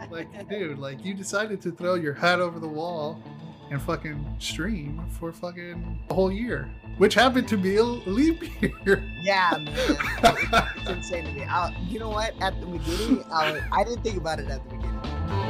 Like, dude, like you decided to throw your hat over the wall and fucking stream for fucking a whole year, which happened to be a leap year. Yeah, man. It's insane to me. You know what? At the beginning, I didn't think about it at the beginning.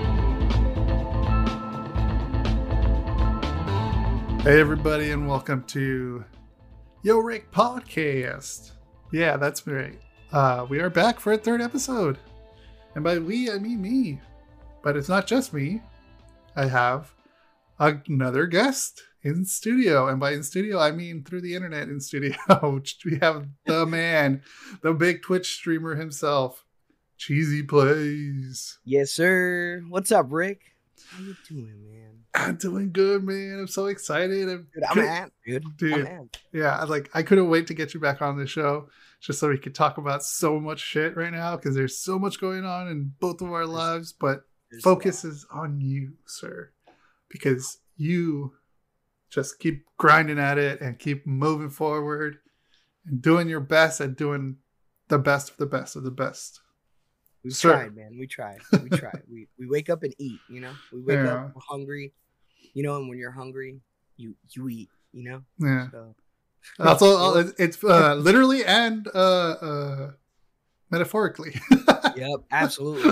Hey, everybody, and welcome to Yo Rick Podcast. Yeah, that's right. We are back for a third episode. And by we, I mean me. But it's not just me. I have another guest in studio. And by in studio, I mean through the internet in studio. We have the man, the big Twitch streamer himself, Cheesy Plays. Yes, sir. What's up, Rick? How you doing, man? I'm doing good, man. I'm so excited. Dude, I'm amped, dude. Dude, I'm amped. Yeah, I couldn't wait to get you back on the show just so we could talk about so much shit right now because there's so much going on in both of our lives. But focus is on you, sir, because you just keep grinding at it and keep moving forward and doing your best at doing the best of the best of the best. We tried, man. We tried. We wake up and eat, you know? We wake up, we're hungry, you know, and when you're hungry, you eat, you know? Yeah. So. That's all, it's literally and metaphorically. Yep, absolutely.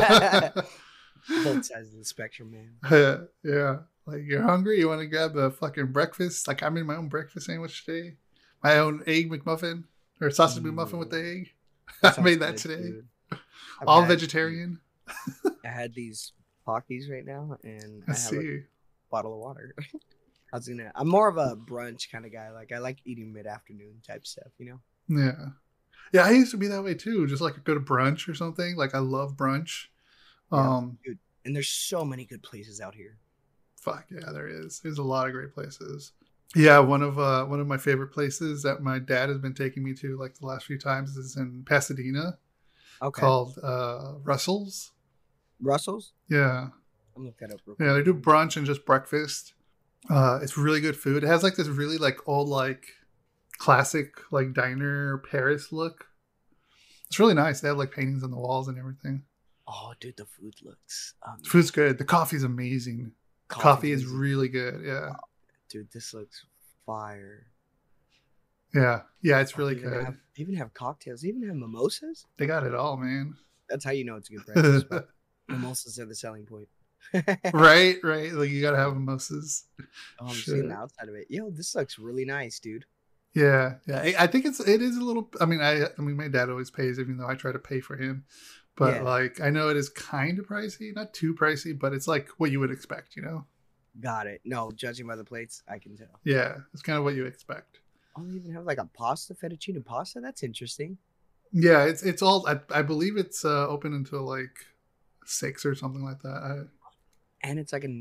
Both sides of the spectrum, man. Yeah. Like, you're hungry, you want to grab a fucking breakfast. Like, I made my own breakfast sandwich today. My own egg McMuffin, or sausage McMuffin with the egg. I made that today. Dude. All vegetarian. I had these Pockies right now, and I have a bottle of water. I'm more of a brunch kind of guy. Like, I like eating mid-afternoon type stuff, you know? Yeah. Yeah, I used to be that way too. Just like go to brunch or something. Like, I love brunch. Yeah, dude. And there's so many good places out here. Fuck yeah, there is. There's a lot of great places. Yeah, one of my favorite places that my dad has been taking me to like the last few times is in Pasadena. Okay. Called Russell's. Russell's? Yeah. I'm looking that up real quick. Yeah, they do brunch and just breakfast. It's really good food. It has like this really like old like classic like diner Paris look. It's really nice. They have like paintings on the walls and everything. Oh, dude, the food looks amazing. Food's good. The coffee's amazing. Coffee is really good. Yeah. Oh, dude, this looks fire. Yeah, it's really good. They even have cocktails. They even have mimosas. They got it all, man. That's how you know it's a good breakfast. But mimosas are the selling point. Right. Like, you gotta have mimosas. Oh, I'm seeing the outside of it. Yo, this looks really nice, dude. Yeah. I think it is a little. I mean, my dad always pays, even though I try to pay for him. But like, I know it is kind of pricey, not too pricey, but it's like what you would expect, you know. Got it. No, judging by the plates, I can tell. Yeah, it's kind of what you expect. Oh, they even have like a fettuccine pasta. That's interesting. Yeah, it's all. I believe it's open until like 6 or something like that. And it's like a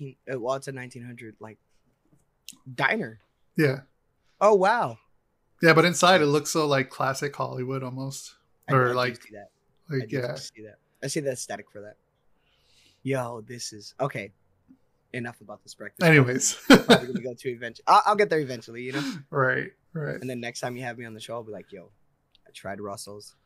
1900 like diner. Yeah. Oh wow. Yeah, but inside it looks so like classic Hollywood almost, or like see that. Like I see that. I see the aesthetic for that. Yo, this is okay. Enough about this breakfast. Anyways, I'm probably gonna go to eventually. I'll get there eventually, you know. Right. And then next time you have me on the show, I'll be like, "Yo, I tried Russell's."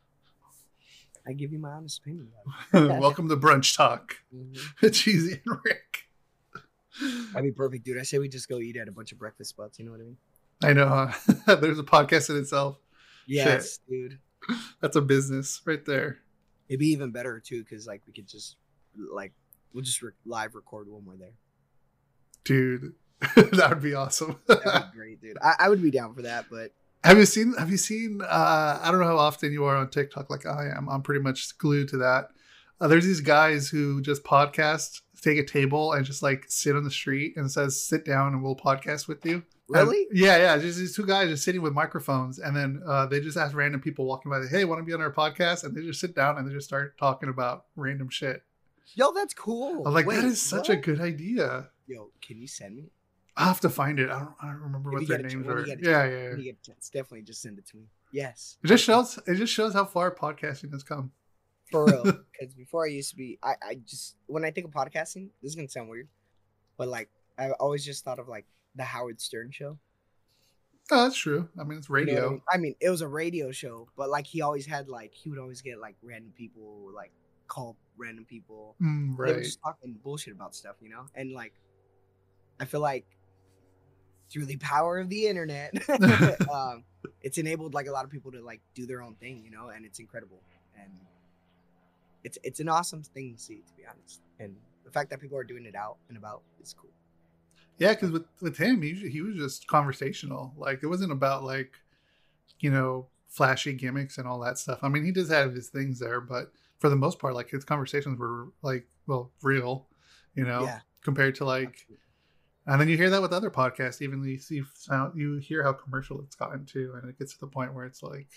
I give you my honest opinion about it. Welcome to Brunch Talk. Cheesy and Rick. That'd be perfect, dude. I say we just go eat at a bunch of breakfast spots. You know what I mean? I know. There's a podcast in itself. Yes, shit. Dude. That's a business right there. It'd be even better too, because like we could just like we'll just live record when we're there. Dude, that would be awesome. That'd be great, dude. I would be down for that, but have you seen I don't know how often you are on TikTok like I am. I'm pretty much glued to that. There's these guys who just podcast, take a table and just like sit on the street and says sit down and we'll podcast with you. Really? Yeah. Just these two guys just sitting with microphones, and then they just ask random people walking by, "Hey, want to be on our podcast?" And they just sit down and they just start talking about random shit. Yo, that's cool. I'm like, that is such a good idea. Yo, can you send me? I'll have to find it. I don't remember what their names are. Yeah. When you get a chance, definitely just send it to me. Yes. It just shows how far podcasting has come. For real. Because before I used to be, I just when I think of podcasting, this is gonna sound weird, but like I always just thought of like the Howard Stern show. Oh, that's true. I mean, it's radio. You know I mean, it was a radio show, but like he would always get like random people like call random people. Right. They were just talking bullshit about stuff, you know? And like, I feel like through the power of the internet, it's enabled like a lot of people to like do their own thing, you know, and it's incredible. And it's an awesome thing to see, to be honest. And the fact that people are doing it out and about is cool. Yeah, because with him, he was just conversational. Like, it wasn't about like, you know, flashy gimmicks and all that stuff. I mean, he does have his things there, but for the most part, like his conversations were like, well, real, you know, compared to like, absolutely. And then you hear that with other podcasts. Even you hear how commercial it's gotten to, and it gets to the point where it's like,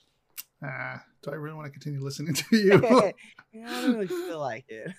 do I really want to continue listening to you? Yeah, I don't really feel like it.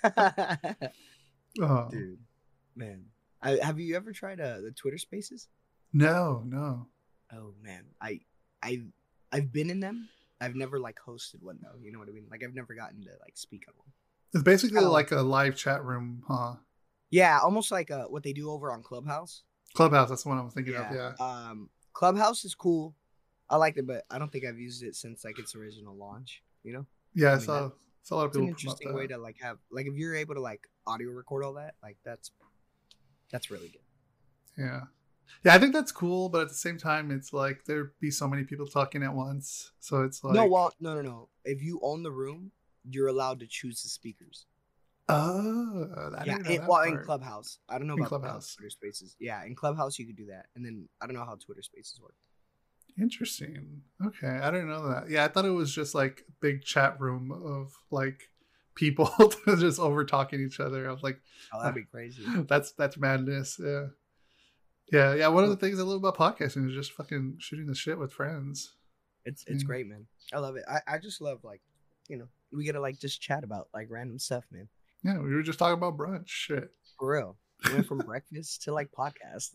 Dude, man. Have you ever tried the Twitter Spaces? No. Oh man, I've been in them. I've never like hosted one though. You know what I mean? Like I've never gotten to like speak on one. It's basically like a live chat room, huh? Yeah, almost like what they do over on Clubhouse. Clubhouse, that's the one I'm thinking of. Yeah. Clubhouse is cool. I liked it, but I don't think I've used it since like its original launch. You know? Yeah, I saw a lot of people. It's an interesting way to like have like if you're able to like audio record all that, like that's really good. Yeah. Yeah, I think that's cool, but at the same time, it's like there'd be so many people talking at once, so it's like no. If you own the room, you're allowed to choose the speakers. Oh, in Clubhouse. I don't know about Clubhouse. Twitter Spaces. Yeah, in Clubhouse you could do that, and then I don't know how Twitter Spaces work. Interesting. Okay, I didn't know that. Yeah, I thought it was just like a big chat room of like people just over talking each other. I was like, oh, that'd be crazy. That's madness. Yeah. One of the things I love about podcasting is just fucking shooting the shit with friends. It's great, man. I love it. I just love like, you know, we get to like just chat about like random stuff, man. Yeah, we were just talking about brunch. Shit. For real. We went from breakfast to like podcast.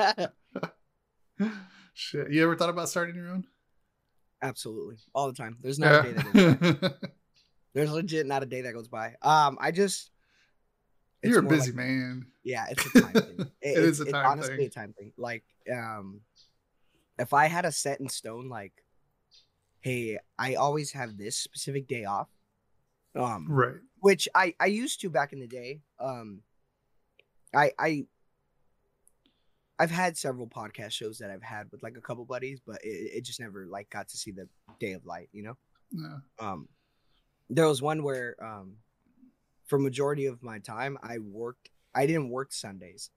Shit. You ever thought about starting your own? Absolutely. All the time. There's not a day that goes by. There's legit not a day that goes by. You're a busy man. Yeah, it's a time thing. It's honestly a time thing. Like, if I had a set in stone, like, hey, I always have this specific day off. Right. Which I used to back in the day. I've had several podcast shows that I've had with like a couple buddies, but it just never like got to see the day of light, you know? Yeah. There was one where for majority of my time I didn't work Sundays.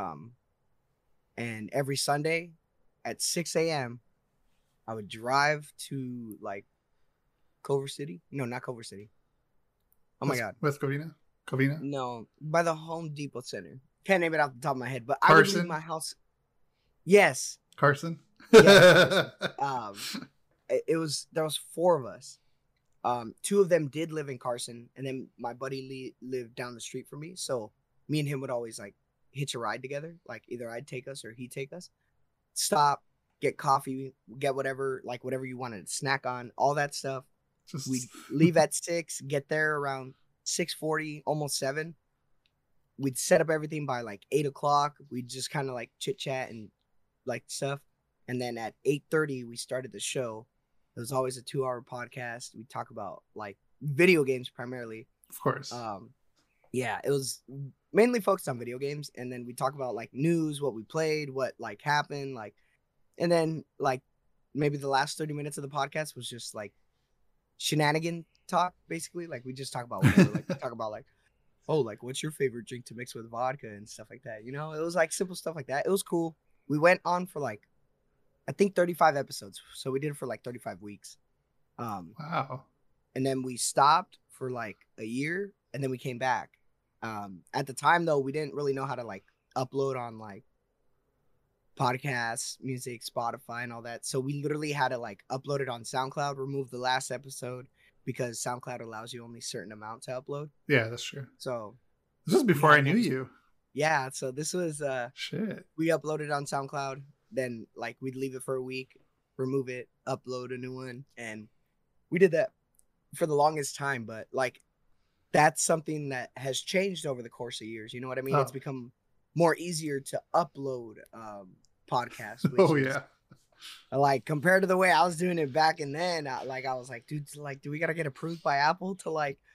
And every Sunday at 6 a.m. I would drive to like Culver City. No, not Culver City. Oh my God. West Covina? Covina? No, by the Home Depot Center. Can't name it off the top of my head, but Carson? I would leave my house. Yes. Carson? Yes, Carson. There was 4 of us. 2 of them did live in Carson, and then my buddy lived down the street from me. So me and him would always like hitch a ride together. Like either I'd take us or he'd take us. Stop, get coffee, get whatever you wanted to snack on, all that stuff. We'd leave at 6, get there around 6:40, almost 7. We'd set up everything by like 8 o'clock. We'd just kind of like chit chat and like stuff. And then at 8:30, we started the show. It was always a 2-hour podcast. We talk about like video games primarily. Of course. Yeah, it was mainly focused on video games. And then we talk about like news, what we played, what like happened, like, and then like maybe the last 30 minutes of the podcast was just like shenanigan talk, basically. Like we just talk about whatever. Like we talk about like, oh, like what's your favorite drink to mix with vodka and stuff like that. You know, it was like simple stuff like that. It was cool. We went on for like, I think 35 episodes. So we did it for like 35 weeks. Wow. And then we stopped for like a year and then we came back. At the time though, we didn't really know how to like upload on like podcasts, music, Spotify and all that. So we literally had to like upload it on SoundCloud, remove the last episode because SoundCloud allows you only a certain amount to upload. Yeah, that's true. So this was before I knew you. Yeah, so this was shit. We uploaded on SoundCloud, then like we'd leave it for a week, remove it, upload a new one, and we did that for the longest time. But like that's something that has changed over the course of years. You know what I mean? It's become more easier to upload podcasts. Yeah. Like compared to the way I was doing it back and then, I was like, dude, like, do we gotta get approved by Apple to like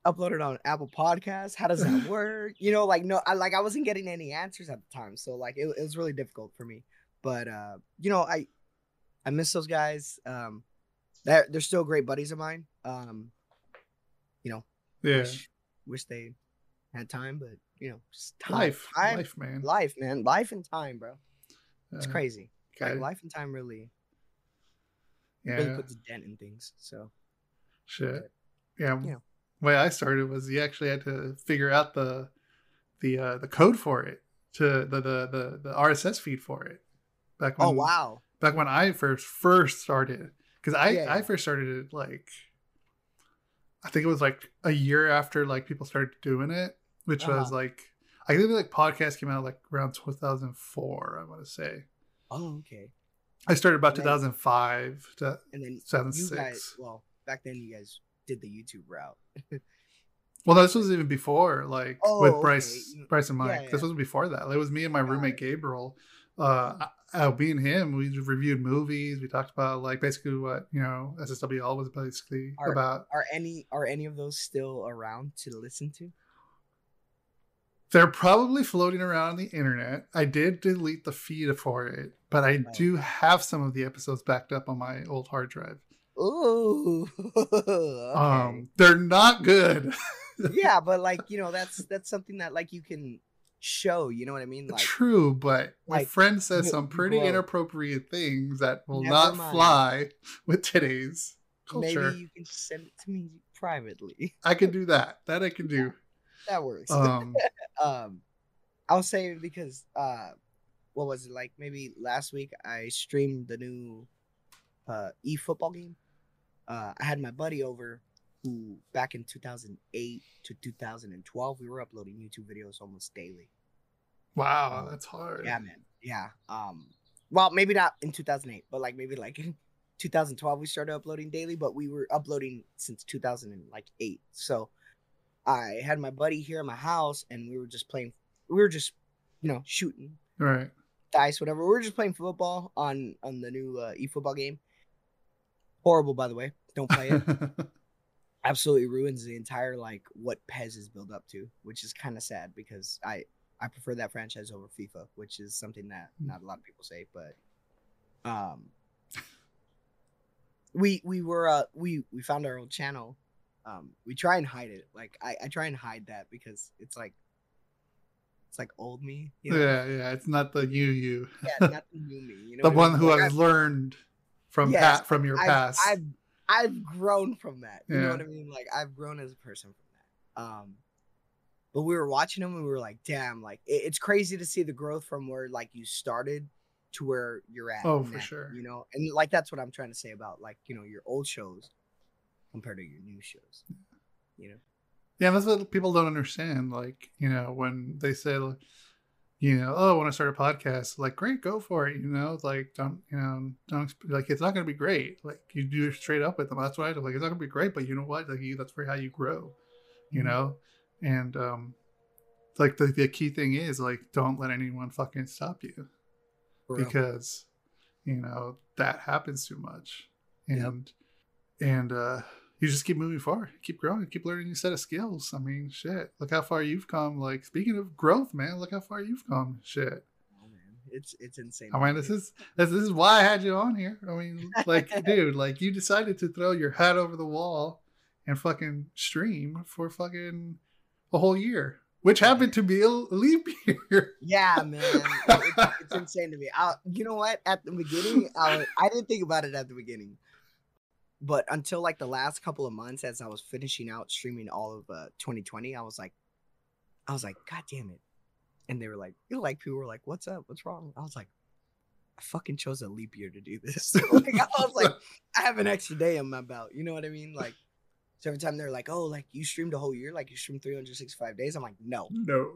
upload it on Apple Podcasts? How does that work? You know, like no, I wasn't getting any answers at the time, so like it was really difficult for me. But you know, I miss those guys. They're still great buddies of mine. You know, Yeah. wish they had time, but you know, just Life, time, life, man. life, man, life and time, bro. It's crazy. Like Okay. life and time really Yeah. puts a dent in things. So Shit. Yeah. you know, Way I started was you actually had to figure out the code for it, to the RSS feed for it. Back when oh wow, back when I first started, because Yeah. I first started it like, I think it was like a year after like people started doing it, which was like, I think like podcast came out like around 2004, I want to say. Oh, okay. I started about And then- 2005 to And then you 2006. guys, well, back then you guys did the YouTube route. Well, this was even before, like Oh, with okay. Bryce and Mike. Yeah, This yeah. was before that. It was me and my Got roommate it. Gabriel. Me and him, we reviewed movies. We talked about like basically what, you know, SSWL was basically about. Are any of those still around to listen to? They're probably floating around on the internet. I did delete the feed for it, but I do have some of the episodes backed up on my old hard drive. Ooh. Okay. They're not good. Yeah, but like, you know, that's something that like you can show, you know what I mean? Like True, but my like, friend says some you pretty grow. inappropriate things that will Never not mind. fly with today's culture. Maybe you can send it to me privately. I can do that. That I can do. That works. I'll say because what was it, like maybe last week I streamed the new eFootball game. I had my buddy over who back in 2008 to 2012 we were uploading YouTube videos almost daily. Wow, that's hard. Yeah, man. Yeah. Well, maybe not in 2008, but like maybe like in 2012 we started uploading daily, but we were uploading since 2008. So I had my buddy here at my house and we were just playing, you know, shooting Right. dice, whatever. We were just playing football on the new eFootball game. Horrible, by the way. Don't play it. Absolutely ruins the entire like what PES is built up to, which is kind of sad because I prefer that franchise over FIFA, which is something that not a lot of people say. But we found our old channel. We try and hide it. Like I try and hide that because it's like old me. You know? Yeah. It's not the you. Yeah, not the new me. You know, The what I one mean? who Like, has learned from Yes, from your I've- past. I've grown from that. You know Yeah. what I mean? Like I've grown as a person from that. But we were watching them and we were like, damn, like it's crazy to see the growth from where like you started to where you're at. Oh, for now, sure. You know, and like that's what I'm trying to say about like, you know, your old shows compared to your new shows. You know? Yeah, that's what people don't understand. Like, you know, when they say, you know, oh, I want to start a podcast, like, great, go for it. You know, like, don't like, it's not going to be great. Like, you do it straight up with them. That's why I do. Like, it's not going to be great, but you know what? Like, that's for how you grow, you know? And, like, the key thing is, like, don't let anyone fucking stop you because, you know, that happens too much. And, you just keep moving forward, keep growing, keep learning a new set of skills. I mean, shit, look how far you've come. Like, speaking of growth, man, look how far you've come. Shit. Oh man, it's insane. I mean, this is why I had you on here. I mean, like, dude, like you decided to throw your hat over the wall and fucking stream for fucking a whole year, which happened to be a leap year. Yeah, man, it's insane to me. You know what? At the beginning, I didn't think about it at the beginning. But until like the last couple of months, as I was finishing out streaming all of 2020, I was like, God damn it! And they were like, people were like, what's up? What's wrong? I was like, I fucking chose a leap year to do this. Like, I was like, I have an extra day on my belt. You know what I mean? Like, so every time they're like, oh, like you streamed a whole year, like you streamed 365 days. I'm like, no,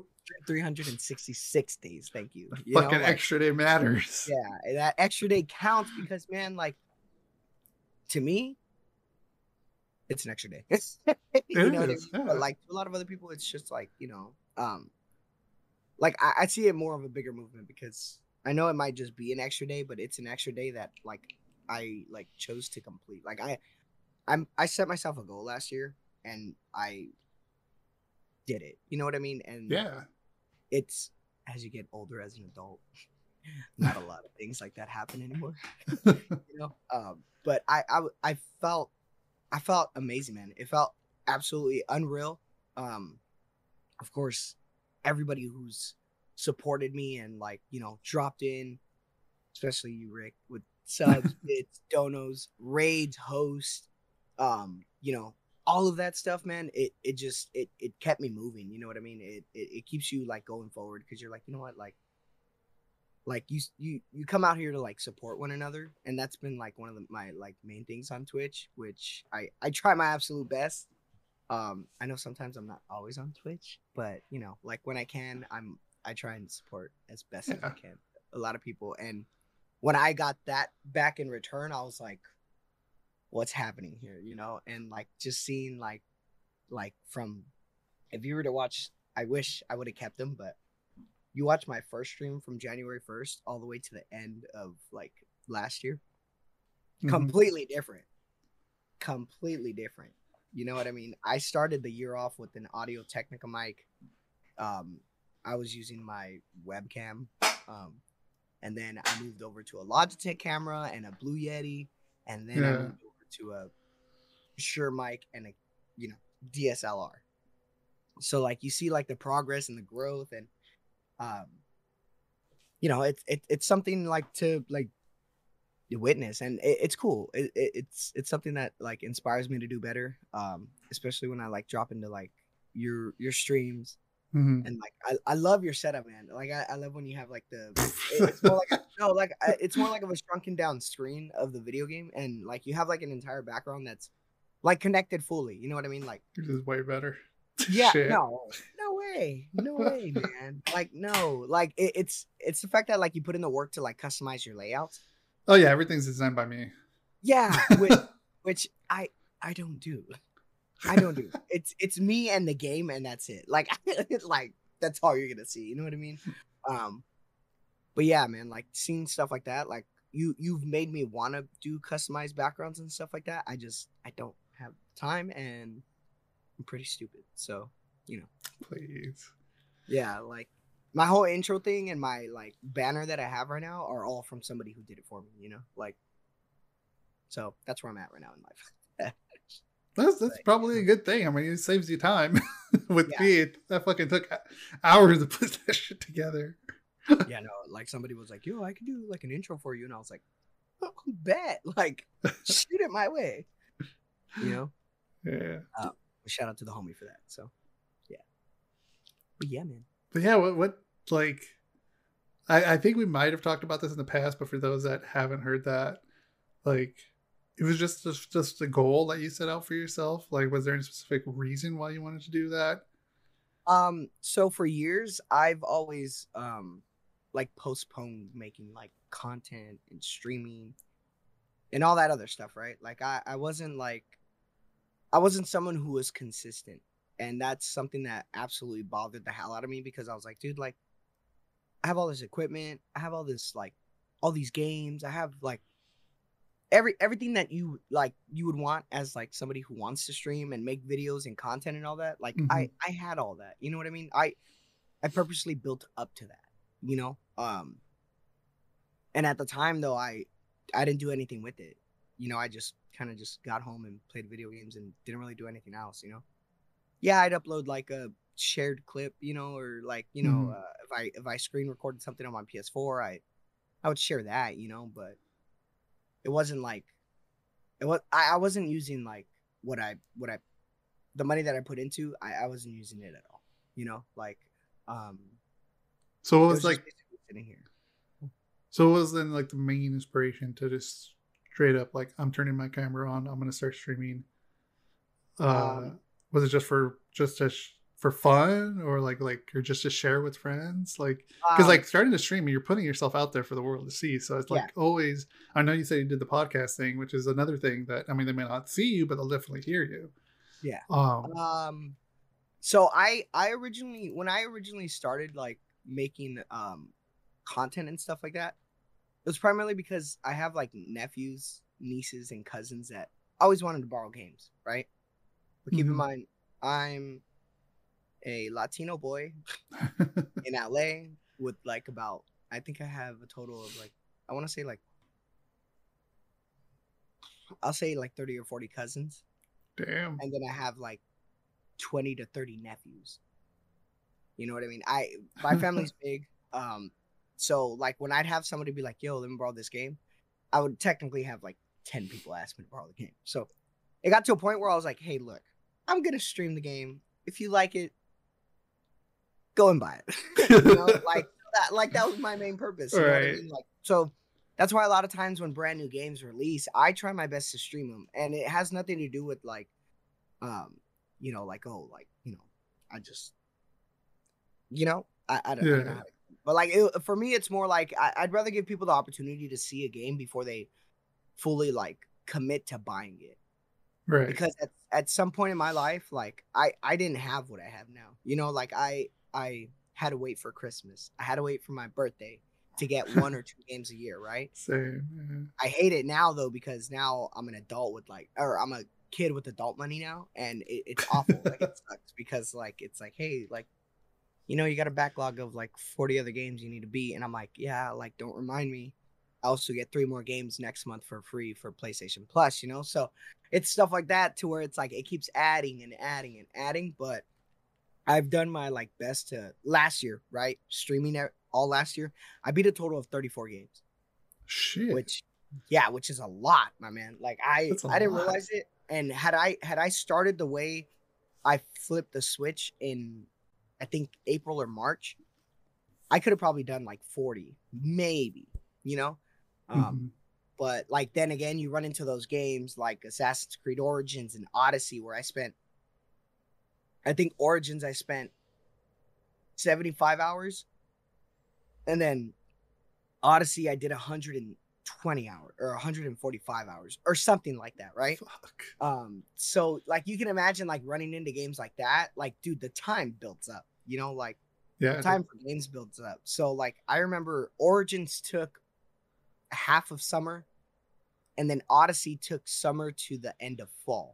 366 days. Thank you. You fucking know, like, extra day matters. Yeah, that extra day counts because, man, like, to me, it's an extra day. You know what I mean? Yeah. But like to a lot of other people, it's just like, you know, like I see it more of a bigger movement because I know it might just be an extra day, but it's an extra day that like I like chose to complete. Like I set myself a goal last year and I did it. You know what I mean? And Yeah. it's as you get older as an adult, not a lot of things like that happen anymore. But I felt amazing, man. It felt absolutely unreal. Of course, everybody who's supported me and like, dropped in, especially you, Rick, with subs, bits, donos, raids, host, you know, all of that stuff, man. It just it kept me moving. You know what I mean? It keeps you like going forward because you're like, you know what, like you come out here to like support one another, and that's been like one of my like main things on Twitch, which I try my absolute best. I know sometimes I'm not always on Twitch, but like when I can, I try and support as best as I can a lot of people. And when I got that back in return, I was like, what's happening here? And like just seeing like from, if you were to watch, I wish I would have kept them, but you watch my first stream from January 1st all the way to the end of like last year, completely different. You know what I mean? I started the year off with an Audio Technica mic. I was using my webcam. And then I moved over to a Logitech camera and a Blue Yeti. And then I moved over to a Shure mic and a, DSLR. So like you see like the progress and the growth, and it's something like to like witness, and it's cool. It's something that like inspires me to do better, especially when I like drop into like your streams. And like I love your setup, man. Like I love when you have like it's more like it's more like of a shrunken down screen of the video game, and like you have like an entire background that's like connected fully. You know what I mean? Like this is way better. Yeah, no way, man. Like no, like it's the fact that like you put in the work to like customize your layouts. Oh yeah, everything's designed by me. Yeah, which I don't do. It's me and the game, and that's it. Like like that's all you're gonna see. You know what I mean? But yeah, man, like seeing stuff like that, like you've made me want to do customized backgrounds and stuff like that. I don't have time, and I'm pretty stupid. So, Please. Yeah, like my whole intro thing and my like banner that I have right now are all from somebody who did it for me, like, so that's where I'm at right now in life. That's probably a good thing. I mean, it saves you time. With me, that fucking took hours to put that shit together. Yeah, no, like somebody was like, yo, I could do like an intro for you. And I was like, oh, bet. Like, shoot it my way. Yeah. Shout out to the homie for that. So, yeah. But yeah, man. But yeah, what like, I think we might have talked about this in the past, but for those that haven't heard that, like, it was just a goal that you set out for yourself. Like, was there any specific reason why you wanted to do that? So for years, I've always like postponed making like content and streaming and all that other stuff, right? Like I wasn't someone who was consistent, and that's something that absolutely bothered the hell out of me, because I was like, dude, like I have all this equipment, I have all this like all these games, I have like everything that you would want as like somebody who wants to stream and make videos and content and all that. Like I had all that, you know what I mean? I purposely built up to that, and at the time though, I didn't do anything with it. I just kind of just got home and played video games and didn't really do anything else, Yeah, I'd upload like a shared clip, or like, if I screen recorded something on my PS4, I would share that, but it wasn't like I wasn't using like what I the money that I put into, I wasn't using it at all, like so what was like sitting here. So what was then like the main inspiration to just straight up like, I'm turning my camera on, I'm gonna start streaming? Was it just for fun, or like or just to share with friends? Like, because like starting to stream, you're putting yourself out there for the world to see. So it's like always, I know you said you did the podcast thing, which is another thing that, I mean, they may not see you, but they'll definitely hear you. Yeah. So when I originally started like making content and stuff like that, it was primarily because I have like nephews, nieces, and cousins that always wanted to borrow games, right? But keep in mind, I'm a Latino boy in LA with like about, I think I have a total of like, I want to say like, I'll say like 30 or 40 cousins. Damn. And then I have like 20 to 30 nephews. You know what I mean? My family's big. So like when I'd have somebody be like, yo, let me borrow this game, I would technically have like 10 people ask me to borrow the game. So it got to a point where I was like, hey, look, I'm gonna stream the game. If you like it, go and buy it. You know, like that was my main purpose. You know what I mean? Like, so that's why a lot of times when brand new games release, I try my best to stream them, and it has nothing to do with like, you know, like, oh, like, you know, I just, you know, I don't know how to, but like for me, it's more like I'd rather give people the opportunity to see a game before they fully like commit to buying it. Right. Because at some point in my life, like I didn't have what I have now. You know, like I had to wait for Christmas. I had to wait for my birthday to get 1 or 2 games a year, right? Same. Yeah. I hate it now though, because now I'm an adult with like, or I'm a kid with adult money now, and it's awful. Like it sucks because like it's like, hey, like, you know, you got a backlog of like 40 other games you need to beat, and I'm like, yeah, like don't remind me. I also get 3 more games next month for free for PlayStation Plus, you know? So it's stuff like that to where it's like it keeps adding and adding and adding. But I've done my like best to last year, right? Streaming all last year. I beat a total of 34 games. Shit. Which is a lot, my man. Like I didn't realize it. And had I started the way I flipped the switch in, I think, April or March, I could have probably done like 40, maybe, you know? But like then again, you run into those games like Assassin's Creed Origins and Odyssey, where I think Origins I spent 75 hours, and then Odyssey I did 120 hours or 145 hours or something like that, right? Fuck. So like you can imagine like running into games like that, like dude, the time builds up, you know, like the time for games builds up. So like I remember Origins took half of summer, and then Odyssey took summer to the end of fall.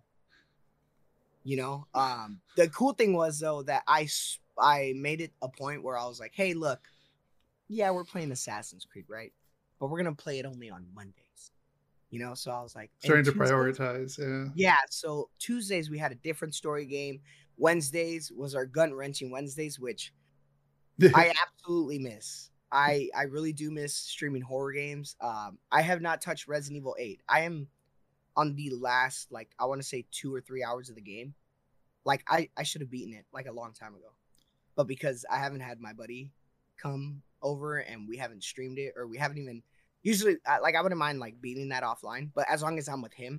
You know, the cool thing was though that I made it a point where I was like, hey, look, yeah, we're playing Assassin's Creed, right? But we're gonna play it only on Mondays. You know, so I was like, starting to prioritize. Yeah. So Tuesdays we had a different story game. Wednesdays was our gut wrenching Wednesdays, which I absolutely miss. I really do miss streaming horror games. I have not touched Resident Evil 8. I am on the last, like, I want to say 2 or 3 hours of the game. Like, I should have beaten it like a long time ago. But because I haven't had my buddy come over and we haven't streamed it, or we haven't even, usually, like, I wouldn't mind, like, beating that offline. But as long as I'm with him,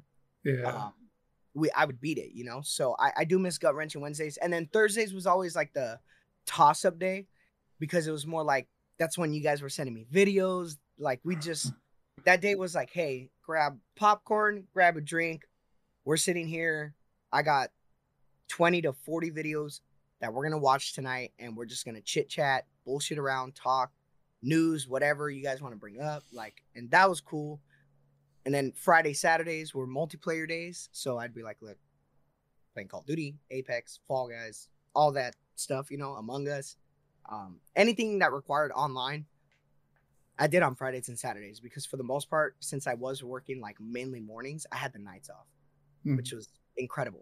I would beat it, you know? So I do miss gut wrenching Wednesdays. And then Thursdays was always, like, the toss-up day, because it was more like, that's when you guys were sending me videos. Like that day was like, hey, grab popcorn, grab a drink. We're sitting here. I got 20 to 40 videos that we're going to watch tonight. And we're just going to chit chat, bullshit around, talk, news, whatever you guys want to bring up. Like, and that was cool. And then Friday, Saturdays were multiplayer days. So I'd be like, look, playing Call of Duty, Apex, Fall Guys, all that stuff, you know, Among Us. Anything that required online, I did on Fridays and Saturdays, because for the most part, since I was working like mainly mornings, I had the nights off, which was incredible.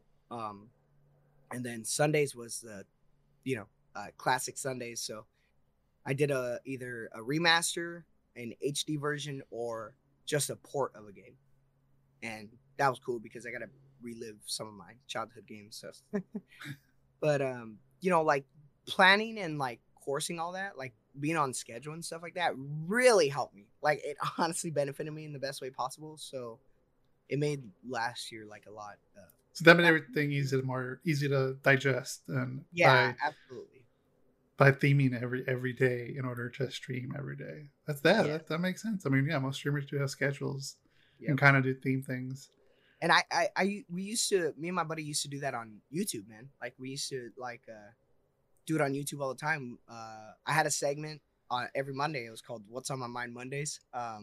And then Sundays was the, you know, classic Sundays. So I did either a remaster, an HD version, or just a port of a game. And that was cool because I got to relive some of my childhood games. So, but, you know, like planning and like coursing all that, like being on schedule and stuff like that really helped me. Like it honestly benefited me in the best way possible. So it made last year like a lot. So that made everything easy to digest, and absolutely, by theming every day in order to stream every day. That makes sense. I mean, yeah, most streamers do have schedules and kind of do theme things. And me and my buddy used to do that on YouTube, man. Like we used to like do it on YouTube all the time. I had a segment on every Monday. It was called "What's on My Mind Mondays,"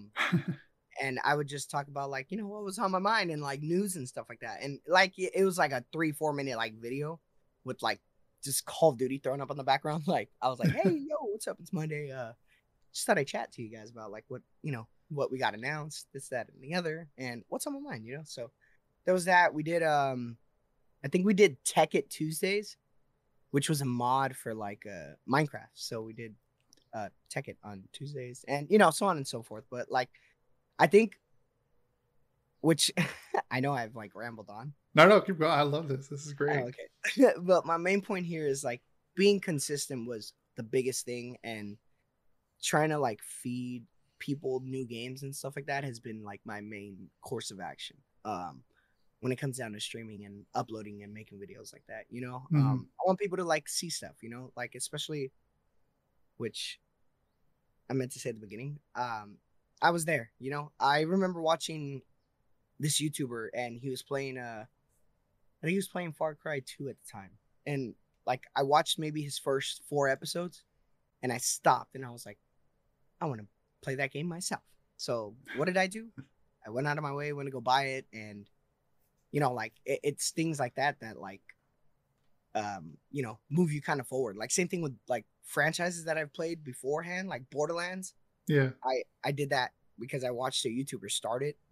and I would just talk about like, you know, what was on my mind and like news and stuff like that. And like it was like a 3-4 minute like video with like just Call of Duty throwing up on the background. Like I was like, hey, yo, what's up? It's Monday. Just thought I'd chat to you guys about like what we got announced, this, that, and the other, and what's on my mind, So there was that. We did I think we did Tech It Tuesdays, which was a mod for like Minecraft. So we did Tech It on Tuesdays, and so on and so forth. But like I think, which I know I've like rambled on. No, keep going. I love this. This is great. Oh, okay. But my main point here is like being consistent was the biggest thing, and trying to like feed people new games and stuff like that has been like my main course of action. When it comes down to streaming and uploading and making videos like that, I want people to like see stuff, like especially, which I meant to say at the beginning. I was there, I remember watching this YouTuber, and he was playing I think he was playing Far Cry 2 at the time. And like I watched maybe his first 4 episodes, and I stopped, and I was like, I want to play that game myself. So what did I do? I went out of my way, went to go buy it, and like it's things like that like move you kind of forward. Like same thing with like franchises that I've played beforehand, like Borderlands. Yeah. I did that because I watched a YouTuber start it,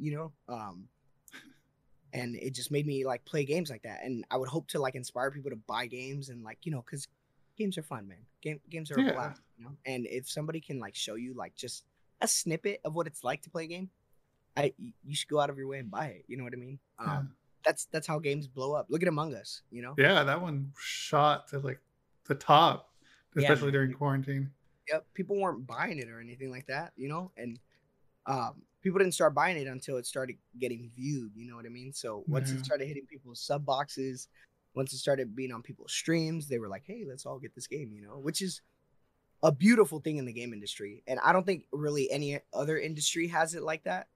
and it just made me like play games like that. And I would hope to like inspire people to buy games, and like, because games are fun, man. Games are a blast, and if somebody can like show you like just a snippet of what it's like to play a game, you should go out of your way and buy it. You know what I mean? Yeah. That's how games blow up. Look at Among Us, Yeah, that one shot to like the top, especially during quarantine. Yep, people weren't buying it or anything like that, and people didn't start buying it until it started getting viewed. You know what I mean? So once it started hitting people's sub boxes, once it started being on people's streams, they were like, "Hey, let's all get this game," which is a beautiful thing in the game industry, and I don't think really any other industry has it like that.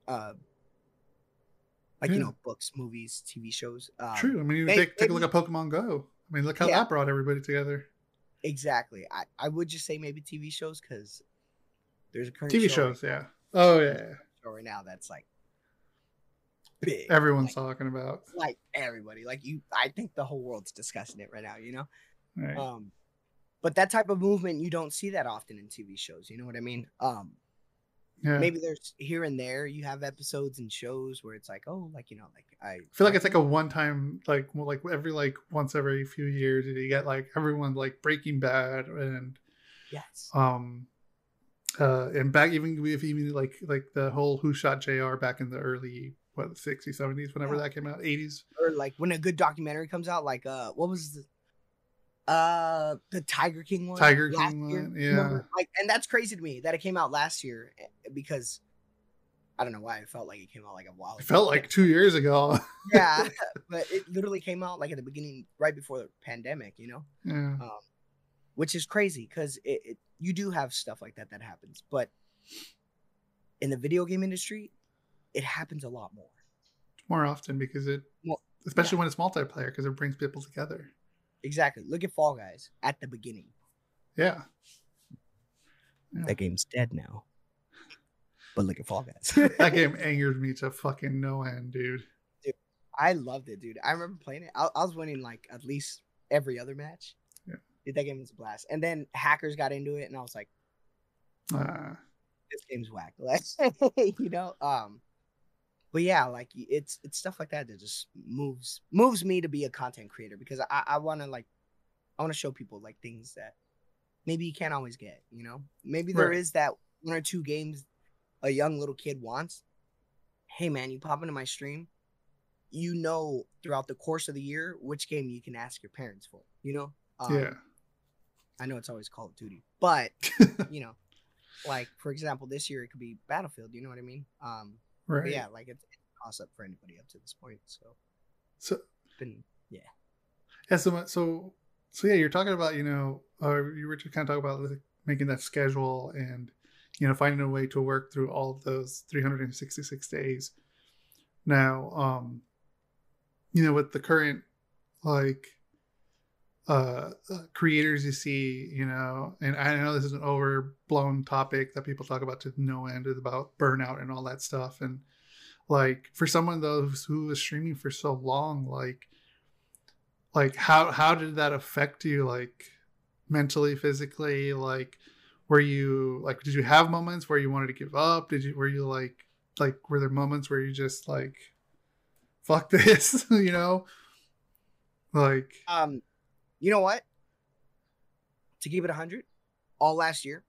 Books, movies, TV shows. True. I mean, take a look at Pokemon Go. I mean, look how that brought everybody together. Exactly. I would just say maybe TV shows, because there's a current TV shows. Yeah. Oh yeah. Show right now that's like big. Everyone's talking about. Like everybody. Like I think the whole world's discussing it right now. Right. But that type of movement, you don't see that often in TV shows. You know what I mean? Yeah. Maybe there's here and there you have episodes and shows where it's like, oh, like, I feel like it's like a one-time, like every once every few years you get like everyone like Breaking Bad and yes, and back even like the whole Who Shot JR back in the early 60s, 70s, whenever that came out, 80s, or like when a good documentary comes out, like what was the Tiger King one. Yeah. Remember? Like, and that's crazy to me that it came out last year, because I don't know why it felt like it came out like a while ago. It felt like 2 years ago. Yeah, but it literally came out like at the beginning, right before the pandemic, Yeah. Which is crazy, because you do have stuff like that happens, but in the video game industry, it happens a lot more often, because especially when it's multiplayer, because it brings people together. Exactly. Look at Fall Guys at the beginning. Yeah. That game's dead now. But look at Fall Guys. That game angered me to fucking no end, dude. Dude, I loved it, dude. I remember playing it. I was winning like at least every other match. Yeah. Dude, that game was a blast. And then hackers got into it, and I was like, this game's whack. But yeah, like it's stuff like that just moves me to be a content creator, because I want to show people like things that maybe you can't always get, maybe there is that 1 or 2 games a young little kid wants. Hey man, you pop into my stream, throughout the course of the year which game you can ask your parents for, yeah. I know it's always Call of Duty, but like for example, this year it could be Battlefield, you know what I mean? Right. But yeah, like it's a toss up for anybody up to this point. So yeah. Yeah. So yeah, you're talking about, you were just kind of talking about making that schedule and, finding a way to work through all of those 366 days. Now, with the current creators you see, and I know this is an overblown topic that people talk about to no end, about burnout and all that stuff. And like for someone though who was streaming for so long, like like how did that affect you, like mentally, physically? Like, were you like, did you have moments where you wanted to give up? Were you like were there moments where you just like, fuck this, you know? Like, You know what? To keep it 100, all last year,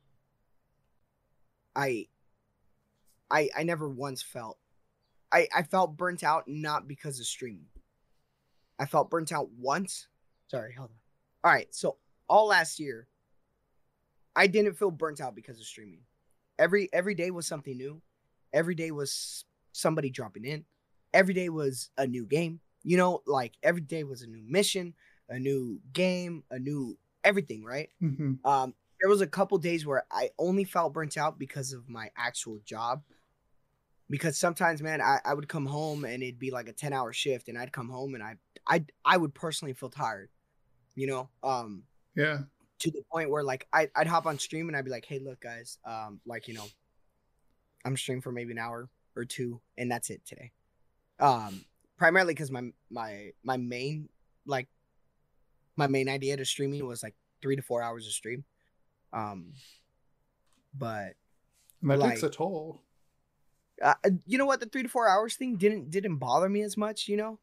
I I never once felt I felt burnt out, not because of streaming. I felt burnt out once. Sorry, hold on. All right, so all last year, I didn't feel burnt out because of streaming. Every day was something new. Every day was somebody dropping in. Every day was a new game. You know, like every day was a new mission, a new game, a new everything, right? mm-hmm. There was a couple days where I only felt burnt out because of my actual job. Because sometimes, man, I would come home and it'd be like a 10-hour shift, and I'd come home and I would personally feel tired, you know? Yeah. To the point where like I'd hop on stream and I'd be like, hey, look, guys, like, you know, I'm streaming for maybe an hour or two, and that's it today. Primarily because my main like my main idea to streaming was like 3 to 4 hours of stream. But And that takes like a toll. you know what, the 3 to 4 hours thing didn't bother me as much, you know.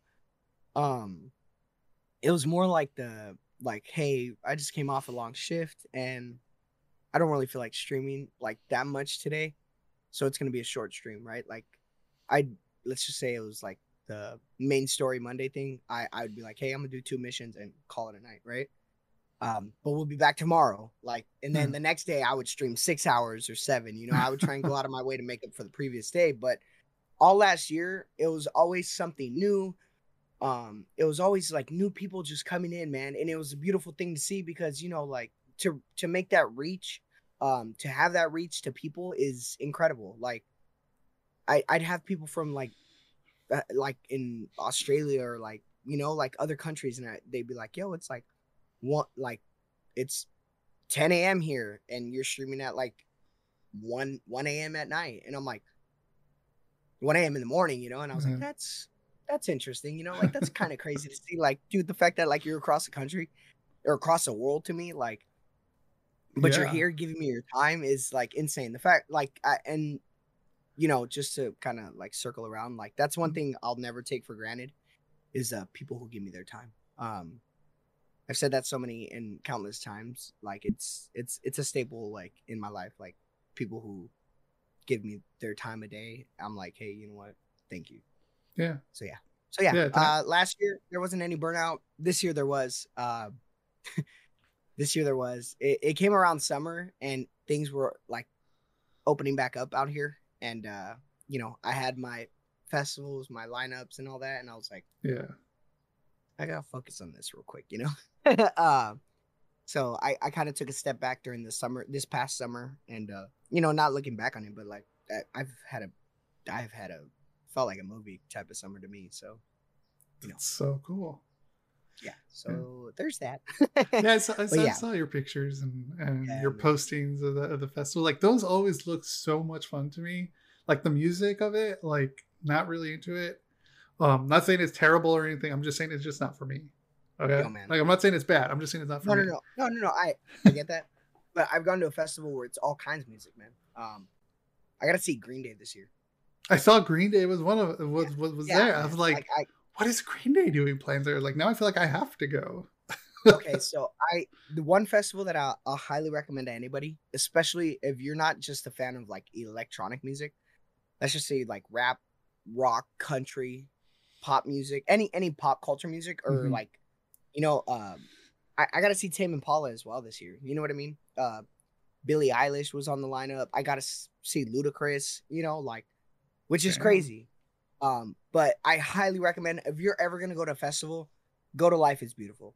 It was more like hey, I just came off a long shift and I don't really feel like streaming like that much today, so it's gonna be a short stream, right? Like I let's just say it was like the main story Monday thing. I would be like, hey, I'm gonna do 2 missions and call it a night, right? But we'll be back tomorrow. Like, and then the next day I would stream 6 hours or 7. You know, I would try and go out of my way to make up for the previous day. But all last year, it was always something new. It was always like new people just coming in, man. And it was a beautiful thing to see because, you know, like to make that reach, to have that reach to people is incredible. Like I'd have people from like in Australia or like, you know, like other countries, and they'd be like, yo, it's like it's 10 a.m. here and you're streaming at like 1 a.m. at night, and I'm like 1 a.m. in the morning, you know, and I was like, that's interesting, you know, like that's kind of crazy to see, like, dude, the fact that like you're across the country or across the world to me, like, but you're here giving me your time is like insane. The fact like and you know, just to kind of like circle around, like that's one thing I'll never take for granted is people who give me their time. I've said that so many and countless times. Like it's a staple like in my life. Like people who give me their time a day. I'm like, hey, you know what? Thank you. Yeah. So yeah. Last year there wasn't any burnout. This year there was. This year there was. It came around summer and things were like opening back up out here. And you know, I had my festivals, my lineups, and all that, and I was like, yeah, I gotta focus on this real quick, you know. So I kind of took a step back during this past summer, and you know, not looking back on it, but like I've had a felt like a movie type of summer to me. So, you know, it's so cool. Yeah. So there's that. Yeah, I saw your pictures and your postings of the festival. Like those always look so much fun to me. Like the music of it, like not really into it. Not saying it's terrible or anything. I'm just saying it's just not for me. Okay. Yo, man. Like I'm not saying it's bad. I'm just saying it's not for me. No. I get that. But I've gone to a festival where it's all kinds of music, man. I got to see Green Day this year. I saw Green Day was one of was there. Man. I was like what is Green Day doing playing there? Like now I feel like I have to go. Okay, so the one festival that I'll highly recommend to anybody, especially if you're not just a fan of like electronic music, let's just say like rap, rock, country, pop music, any pop culture music, or like, you know, I got to see Tame Impala as well this year. You know what I mean? Billie Eilish was on the lineup. I got to see Ludacris, you know, like, which is crazy. But I highly recommend if you're ever going to go to a festival, go to Life is Beautiful.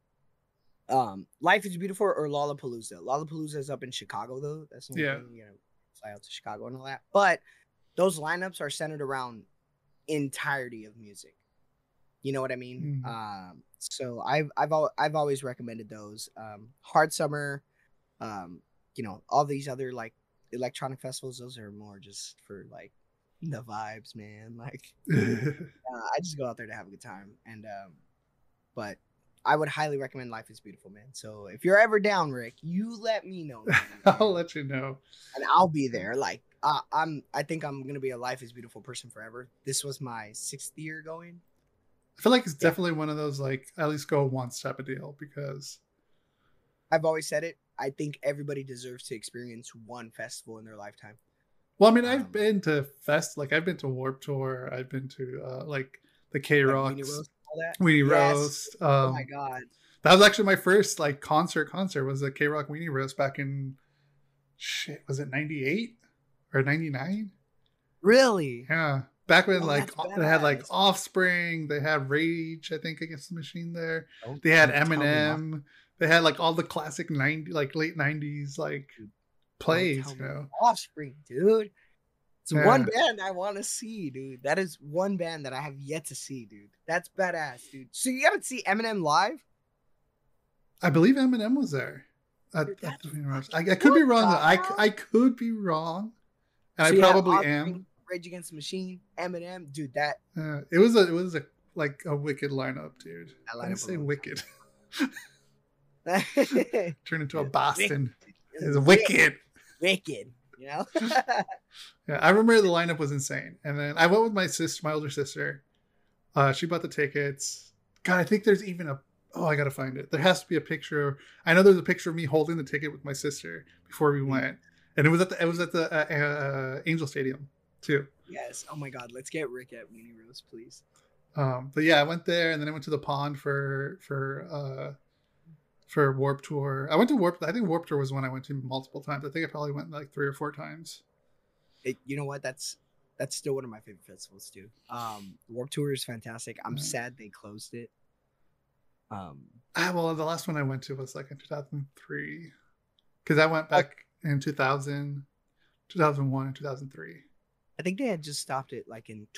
Life is Beautiful or Lollapalooza. Lollapalooza is up in Chicago though. That's the only thing, you know, fly out to Chicago and all that. But those lineups are centered around entirety of music. You know what I mean? So I've always recommended those. Hard Summer, you know, all these other like electronic festivals, those are more just for like the vibes, man. Like I just go out there to have a good time. And but I would highly recommend Life is Beautiful, man. So if you're ever down, Rick, you let me know, man, I'll let you know. and I'll be there. Like I think I'm gonna be a Life is Beautiful person forever. This was my 6th year going. I feel like it's definitely one of those like at least go once type of deal because I've always said it. I think everybody deserves to experience one festival in their lifetime. well, I mean, I've been to like I've been to Warped Tour, I've been to like the K Like Rocks, Weenie Roast, all that. Weenie Yes. Roast. Oh my god. That was actually my first like concert was the K Rock Weenie Roast back in shit, was it 98 or 99? Really? Yeah. Back when Oh, like that's they had like badass. Offspring, they had Rage, I think, Against the Machine there. Don't- They had don't tell me Eminem. They had like all the classic 90 like late 90s like plays, tell you me. know. Offspring, dude. It's Yeah. one band I want to see, dude. That is one band that I have yet to see, dude. That's badass, dude. So you haven't seen Eminem live? I believe Eminem was there. Dude, At that's the Weenie Roast. I fucking could be what wrong. the I hell? could be wrong. And So I you have probably Offspring, am. Rage Against the Machine, Eminem, dude. That It was a like a wicked lineup, dude. That I lineup say alone. wicked. Wicked. Turn into a Boston. It's wicked. Wicked. You know? Yeah, I remember the lineup was insane. And then I went with my sister, my older sister. She bought the tickets. God, I think there's even I gotta find it. There has to be a picture. I know there's a picture of me holding the ticket with my sister before we went, and it was at the Angel Stadium too. Yes. Oh my God. Let's get Rick at Weenie Roast, please. But yeah, I went there, and then I went to the pond for Warped Tour. I went to Warped. I think Warped Tour was one I went to multiple times. I think I probably went like 3 or 4 times. You know what? That's still one of my favorite festivals too. Warped Tour is fantastic. I'm sad they closed it. Well, the last one I went to was like in 2003, because I went back in 2000, 2001, and 2003. I think they had just stopped it like in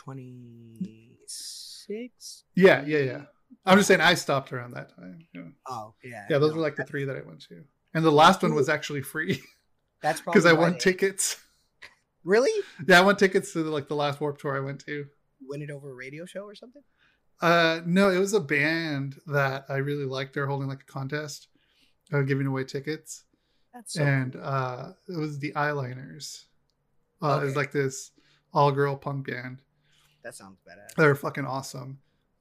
26. Yeah. I'm just saying I stopped around that time. Yeah, Oh yeah. those no, were like the 3 that I went to, and the last one was actually free That's probably because I why won they- tickets. Really? Yeah, I won tickets to the last Warped Tour I went to. Win it over a radio show or something? No, it was a band that I really liked. They're holding like a contest, giving away tickets. That's so And cool. it was the Eyeliners. It Okay. was like this all-girl punk band. That sounds badass. They're fucking awesome.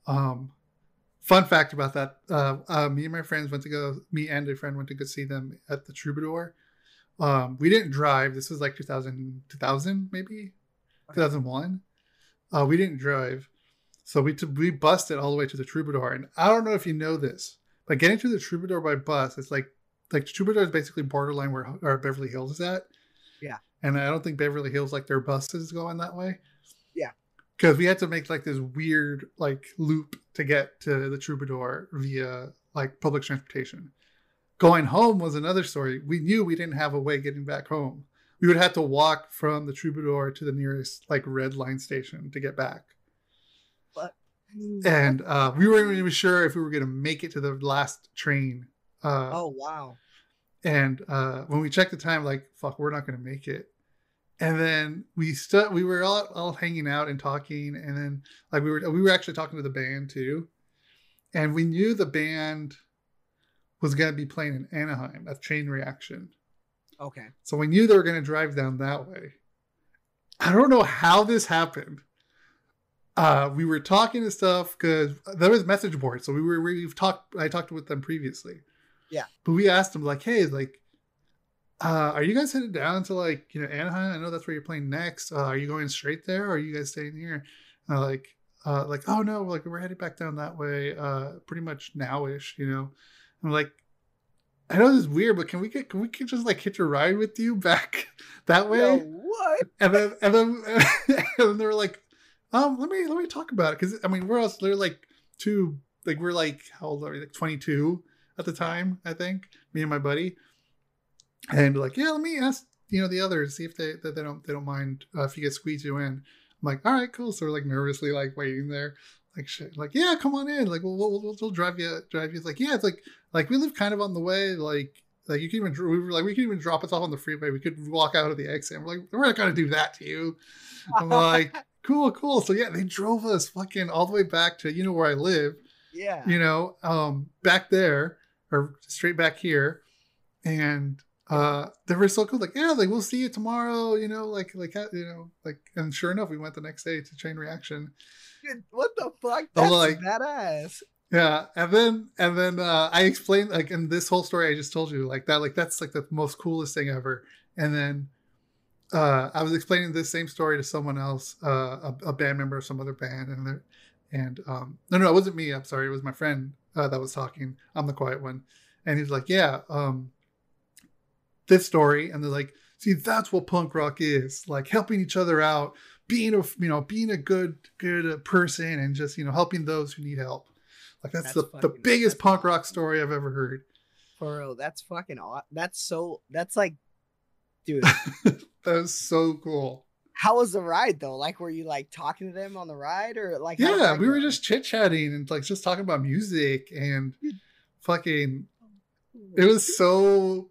Fun fact about that: me and my friends went to go. Me and a friend went to go see them at the Troubadour. We didn't drive. This was like 2000 maybe, 2001. We didn't drive, so we bused it all the way to the Troubadour. And I don't know if you know this, but getting to the Troubadour by bus, it's like Troubadour is basically borderline where Beverly Hills is at. Yeah. And I don't think Beverly Hills, like their buses going that way. Yeah. Because we had to make like this weird like loop to get to the Troubadour via like public transportation. Going home was another story. We knew we didn't have a way getting back home. We would have to walk from the Troubadour to the nearest like red line station to get back. But And we weren't even sure if we were going to make it to the last train. oh wow. And when we checked the time, like, fuck, we're not going to make it. And then we were all hanging out and talking. And then like we were actually talking to the band too. And we knew the band was going to be playing in Anaheim at Chain Reaction. Okay. So we knew they were going to drive down that way. I don't know how this happened. We were talking and stuff because there was message boards. So I talked with them previously. Yeah. But we asked them like, hey, like, are you guys headed down to like, Anaheim? I know that's where you're playing next. Are you going straight there or are you guys staying here? And like, oh no, like we're headed back down that way. Pretty much nowish, I'm like, I know this is weird, but can we just like hitch a ride with you back that way? Yo, what? And then and then they were like, let me talk about it, because I mean we're like we're like, how old are we, like 22 at the time, I think, me and my buddy, and like, yeah, let me ask the others, see if they don't mind if you get squeeze you in. I'm like, all right, cool. So we're like nervously like waiting there, like shit, like, yeah, come on in, like we'll drive you. It's like, yeah, it's like we live kind of on the way, like you can even we can even drop us off on the freeway. We could walk out of the exit. And we're like, we're not gonna do that to you. I'm like, cool. So yeah, they drove us fucking all the way back to where I live, Yeah. you know, back there or straight back here. And they were so cool. Like, yeah, like we'll see you tomorrow, you know, and sure enough, we went the next day to Chain Reaction. Dude, what the fuck? I'm That's like, badass. yeah. And then I explained, like, in this whole story I just told you, like that's like the most coolest thing ever. And then I was explaining this same story to someone else, a band member of some other band, no, it wasn't me. I'm sorry, it was my friend that was talking. I'm the quiet one, and he's like, yeah, this story, and they're like, see, that's what punk rock is, like helping each other out, being a good person, and just helping those who need help. Like that's the biggest punk rock story I've ever heard. For real, that's fucking awesome. That's like, dude. That was so cool. How was the ride though? Like, were you like talking to them on the ride, or like? Yeah, we were just chit chatting and like just talking about music and fucking. It was so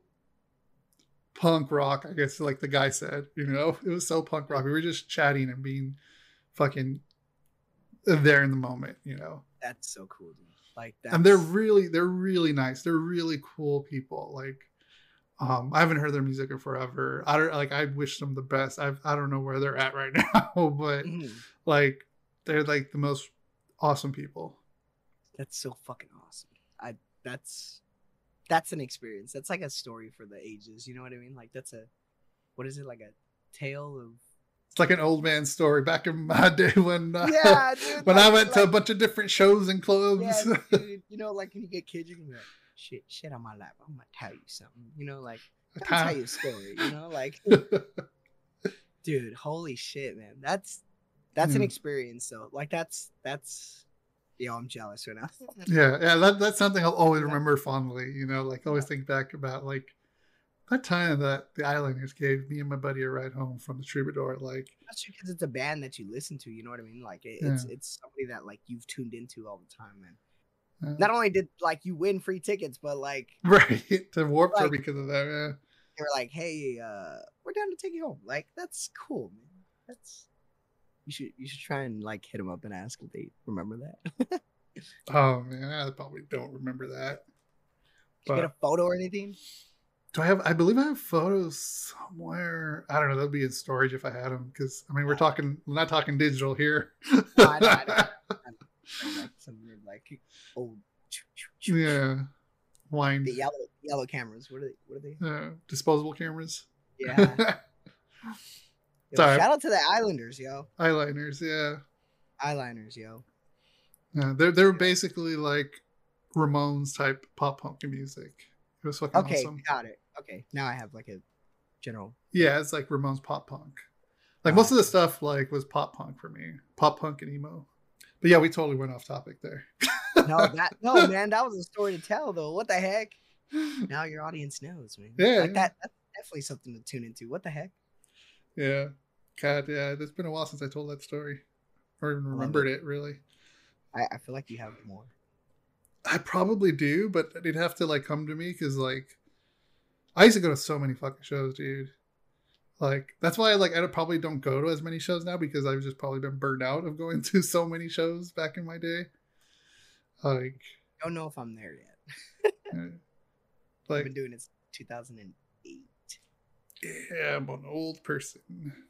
punk rock, I guess, like the guy said. It was so punk rock. We were just chatting and being fucking there in the moment. That's so cool, dude. Like that. And they're really nice. They're really cool people. Like. I haven't heard their music in forever. I wish them the best. I don't know where they're at right now, but like they're like the most awesome people. That's so fucking awesome. That's an experience. That's like a story for the ages. You know what I mean? Like what is it, like a tale of? It's like an old man story back in my day when dude, when I went to a bunch of different shows and clubs. Yeah, dude, like when you get kids, you can be like, shit on my lap, I'm gonna tell you something, like I'll tell you a story, like dude, holy shit, man, that's an experience. So like that's I'm jealous right now. yeah that's something I'll always remember fondly, like always think back about like that time that the Islanders gave me and my buddy a ride home from the Troubadour. Like that's because it's a band that you listen to, you know what I mean, like it's somebody that like you've tuned into all the time, man. Not only did like you win free tickets, but like right to Warped Tour because of that. Yeah, they were like, "Hey, we're down to take you home." Like that's cool, man. That's you should try and like hit them up and ask if they remember that. Oh man, I probably don't remember that. Did you get a photo or anything? Do I have? I believe I have photos somewhere. I don't know. They'll be in storage if I had them. Because I mean, we're not talking digital here. No, I know. Like some weird like old wine. The yellow cameras. What are they? Disposable cameras. Yeah. Shout out to the Islanders, yo. Eyeliners, yeah. Eyeliners, yo. Yeah, they're basically like Ramones type pop punk music. It was fucking awesome. Okay, got it. Okay, now I have like a general. Yeah, it's like Ramones pop punk. Like most of the stuff like was pop punk for me, pop punk and emo. But yeah, we totally went off topic there. No, man, that was a story to tell though. What the heck? Now your audience knows, man. Yeah, like that's definitely something to tune into. What the heck? Yeah, God, yeah. It's been a while since I told that story, or even remembered it really. I feel like you have more. I probably do, but it'd have to like come to me because like I used to go to so many fucking shows, dude. Like that's why I probably don't go to as many shows now because I've just probably been burned out of going to so many shows back in my day. Like, I don't know if I'm there yet. Like, I've been doing it since 2008. Yeah, I'm an old person,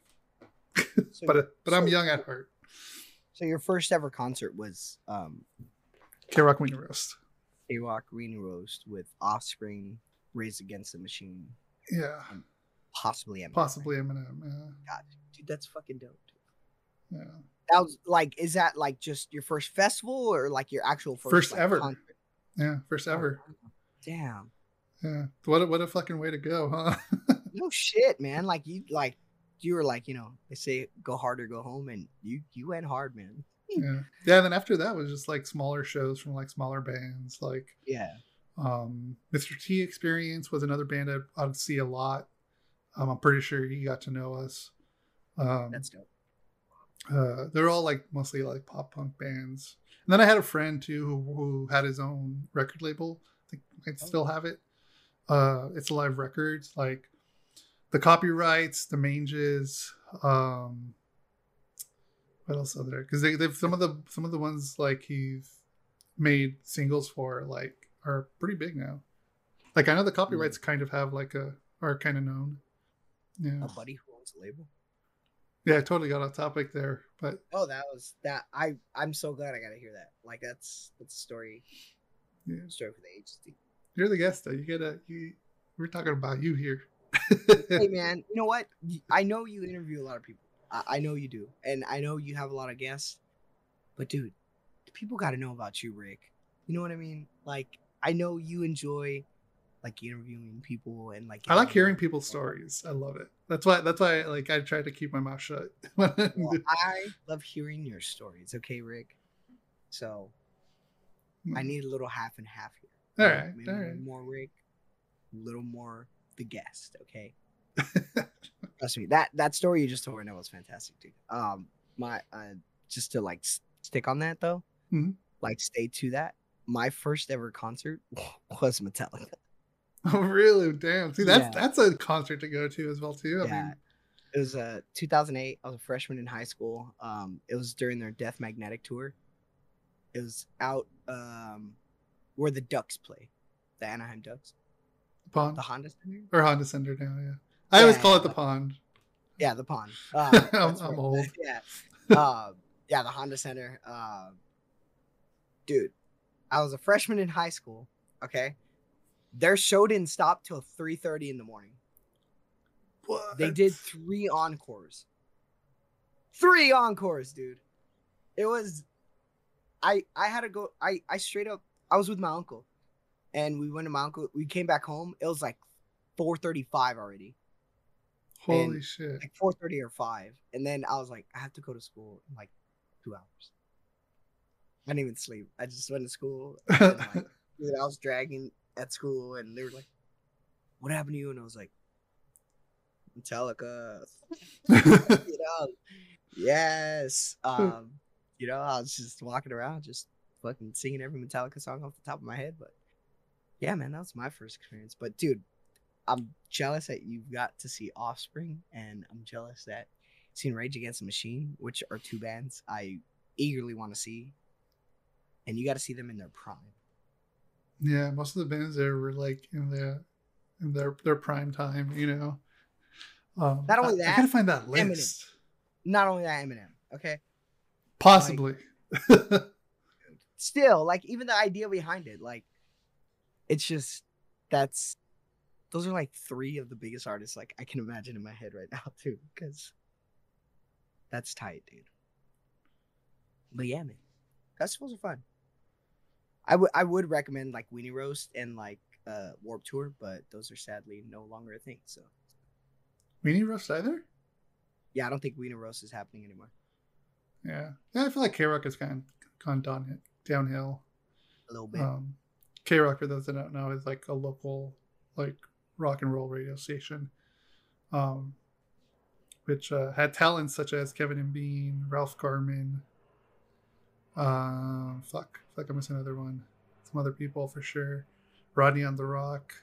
but I'm young at heart. So your first ever concert was K-Rock Wiener Roast. K-Rock Wiener Roast with Offspring, Rage Against the Machine. Yeah. Possibly Eminem. Possibly Eminem. Yeah. God, dude, that's fucking dope. Dude. Yeah. That was like, is that like just your first festival or like your actual first like, ever concert? Yeah, first ever. Damn. Yeah. What a fucking way to go, huh? No shit, man. Like you were like, they say go hard or go home, and you went hard, man. Yeah. Yeah, and then after that was just like smaller shows from like smaller bands. Like Mr. T Experience was another band I'd see a lot. I'm pretty sure he got to know us. That's dope. They're all like mostly like pop punk bands. And then I had a friend too who had his own record label. I think I still have it. It's Alive Records. Like the copyrights, the manges. What else are there? Because they've some of the ones like made singles for like are pretty big now. Like I know the copyrights kind of have like are kind of known. Yeah. A buddy who owns a label. Yeah, I totally got off topic there, but oh, that was that. I'm so glad I got to hear that. Like that's a story. Yeah. Story for the agency. You're the guest though. We're talking about you here. Hey man, you know what? I know you interview a lot of people. I know you do, and I know you have a lot of guests. But dude, people got to know about you, Rick. You know what I mean? Like I know you enjoy like interviewing people and like. I like hearing people's stories. I love it. That's why like I try to keep my mouth shut. Well, I love hearing your stories. Okay, Rick. So I need a little half and half here. All right. Maybe a little more Rick, a little more the guest. Okay. Trust me. That story you just told right now was fantastic, dude. Just to like stick on that though, like stay to that. My first ever concert was Metallica. Oh really? Damn. See, that's a concert to go to as well too. I mean, it was 2008. I was a freshman in high school. It was during their Death Magnetic tour. It was out where the Ducks play, the Anaheim Ducks. Pond. The Honda Center? Or Honda Center now, yeah. I always call it the Pond. Yeah, the Pond. I'm old. Yeah. The Honda Center. Dude, I was a freshman in high school, okay? Their show didn't stop till 3:30 in the morning. What? They did 3 encores. 3 encores, dude. It was I had to go I straight up I was with my uncle. And we went to my uncle. We came back home. It was like 4:35 already. Holy shit. Like 4:30 or 5. And then I was like, I have to go to school in like 2 hours. I didn't even sleep. I just went to school. And like, dude, I was dragging at school and they were like, what happened to you? And I was like, Metallica. Yes. I was just walking around, just fucking singing every Metallica song off the top of my head. But yeah, man, that was my first experience. But dude, I'm jealous that you've got to see Offspring, and I'm jealous that you've seen Rage Against the Machine, which are 2 bands I eagerly want to see. And you got to see them in their prime. Yeah, most of the bands there were like in their prime time, you know. Not only that, I gotta find that list. Eminem. Not only that, Eminem. Okay. Possibly. Like, still, like even the idea behind it, like it's just those are like 3 of the biggest artists like I can imagine in my head right now too, because that's tight, dude. But yeah, man, festivals are fun. I would recommend like Weenie Roast and like Warped Tour, but those are sadly no longer a thing. So Weenie Roast either? Yeah, I don't think Weenie Roast is happening anymore. Yeah, I feel like K-Rock has kind of gone downhill a little bit. K-Rock, for those that don't know, is like a local like rock and roll radio station, which had talents such as Kevin and Bean, Ralph Garman. I'm missing another one. Some other people for sure. Rodney on the Rock.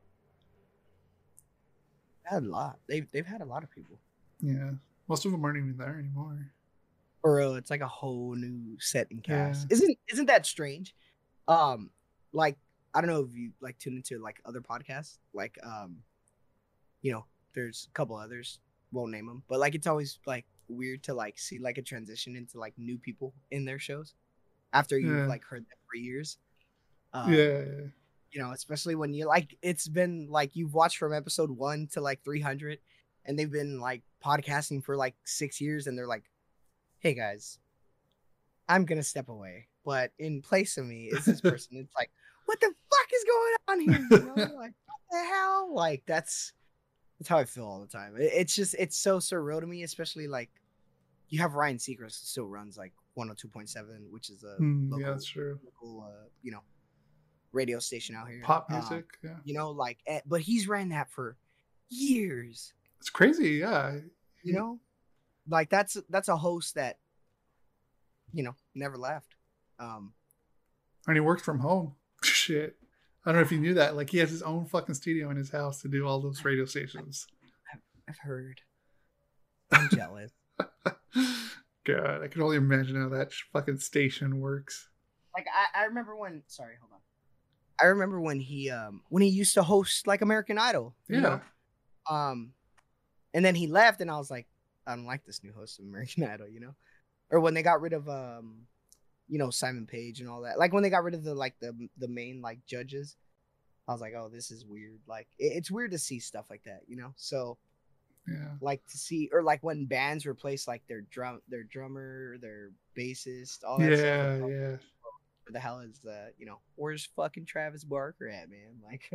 Had a lot. They've had a lot of people. Yeah, most of them aren't even there anymore. For real, it's like a whole new set and cast. Yeah. Isn't that strange? Like I don't know if you like tune into like other podcasts, like there's a couple others, won't name them, but like it's always like weird to like see like a transition into like new people in their shows after you've like heard them for years. Especially when you like it's been like you've watched from episode 1 to like 300, and they've been like podcasting for like 6 years, and they're like, hey guys, I'm gonna step away, but in place of me is this person. It's like, what the fuck is going on here? Like, what the hell? Like that's how I feel all the time. It's so surreal to me, especially like you have Ryan Seacrest who still runs like 102.7, which is a local, yeah, that's true. Local, radio station out here. Pop music, yeah. But he's ran that for years. It's crazy, yeah. Like that's a host that, never left. And he works from home. Shit. I don't know if you knew that. Like he has his own fucking studio in his house to do all those radio stations. I've heard. I'm jealous. God, I can only imagine how that fucking station works. Like I remember when. Sorry, hold on. I remember when he used to host like American Idol. You know. And then he left, and I was like, I don't like this new host of American Idol. You know. Or when they got rid of Simon Page and all that. Like when they got rid of the main like judges. I was like, oh, this is weird. Like it's weird to see stuff like that, you know? So like to see, or like when bands replace like their drummer, their bassist, all that stuff. Like, yeah. Where the hell is where's fucking Travis Barker at, man? Like,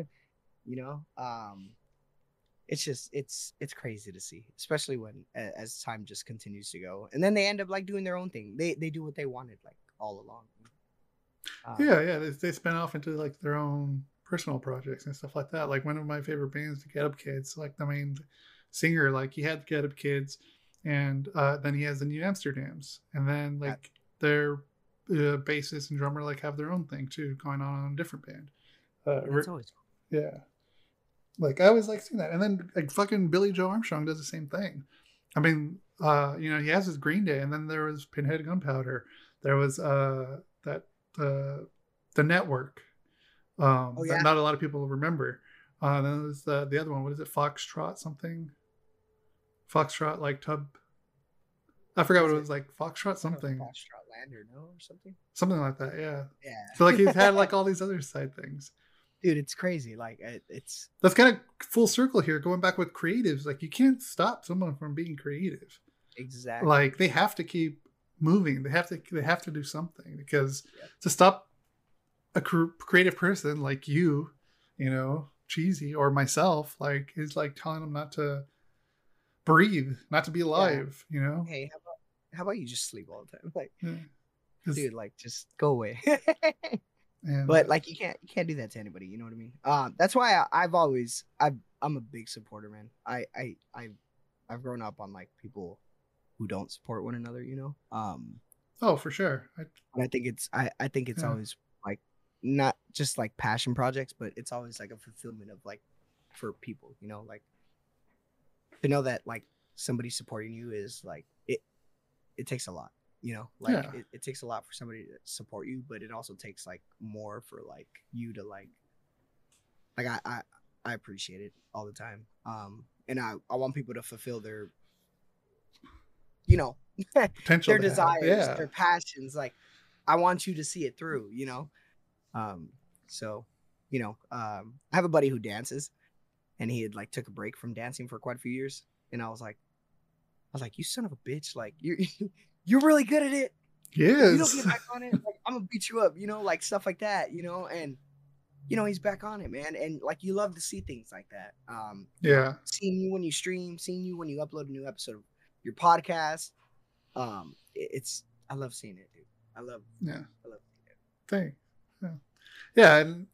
it's just it's crazy to see, especially when as time just continues to go, and then they end up like doing their own thing. They do what they wanted like all along. They spin off into like their own personal projects and stuff like that. Like one of my favorite bands, the Get Up Kids, like the main singer, like he had the Get Up Kids, and then he has the New Amsterdams, and then like their bassist and drummer like have their own thing too going on a different band. That's always cool. Yeah, like I always like seeing that. And then like fucking Billy Joe Armstrong does the same thing. I mean, he has his Green Day, and then there was Pinhead Gunpowder. There was the Network. That not a lot of people remember. Then there's the other one. What is it? Foxtrot something? Foxtrot like tub. I forgot what it was like. Foxtrot something. Foxtrot Lander, no, or something. Something like that. Yeah. Yeah. So like he's had like all these other side things. Dude, it's crazy. Like it's. That's kind of full circle here. Going back with creatives, like you can't stop someone from being creative. Exactly. Like they have to keep moving. They have to do something, because to stop a creative person like you, Cheesy, or myself, like is like telling them not to breathe, not to be alive. Hey, how about you just sleep all the time? Like, dude, like just go away. But like you can't do that to anybody. You know what I mean? That's why I'm a big supporter, man. I've grown up on like people who don't support one another. Oh, for sure. I think it's always like not just like passion projects, but it's always like a fulfillment of like for people, like to know that like somebody supporting you is like it takes a lot, it takes a lot for somebody to support you, but it also takes like more for like you to like I appreciate it all the time. And I want people to fulfill their potential, their desires, their passions. Like I want you to see it through, so I have a buddy who dances, and he had like took a break from dancing for quite a few years, and I was like you son of a bitch, like you're really good at it. Yes. You don't get back on it, like I'm gonna beat you up, like stuff like that, and he's back on it, man. And like you love to see things like that. Seeing you when you stream, seeing you when you upload a new episode of your podcast. I love seeing it, dude. I love seeing it. Thanks. Yeah, and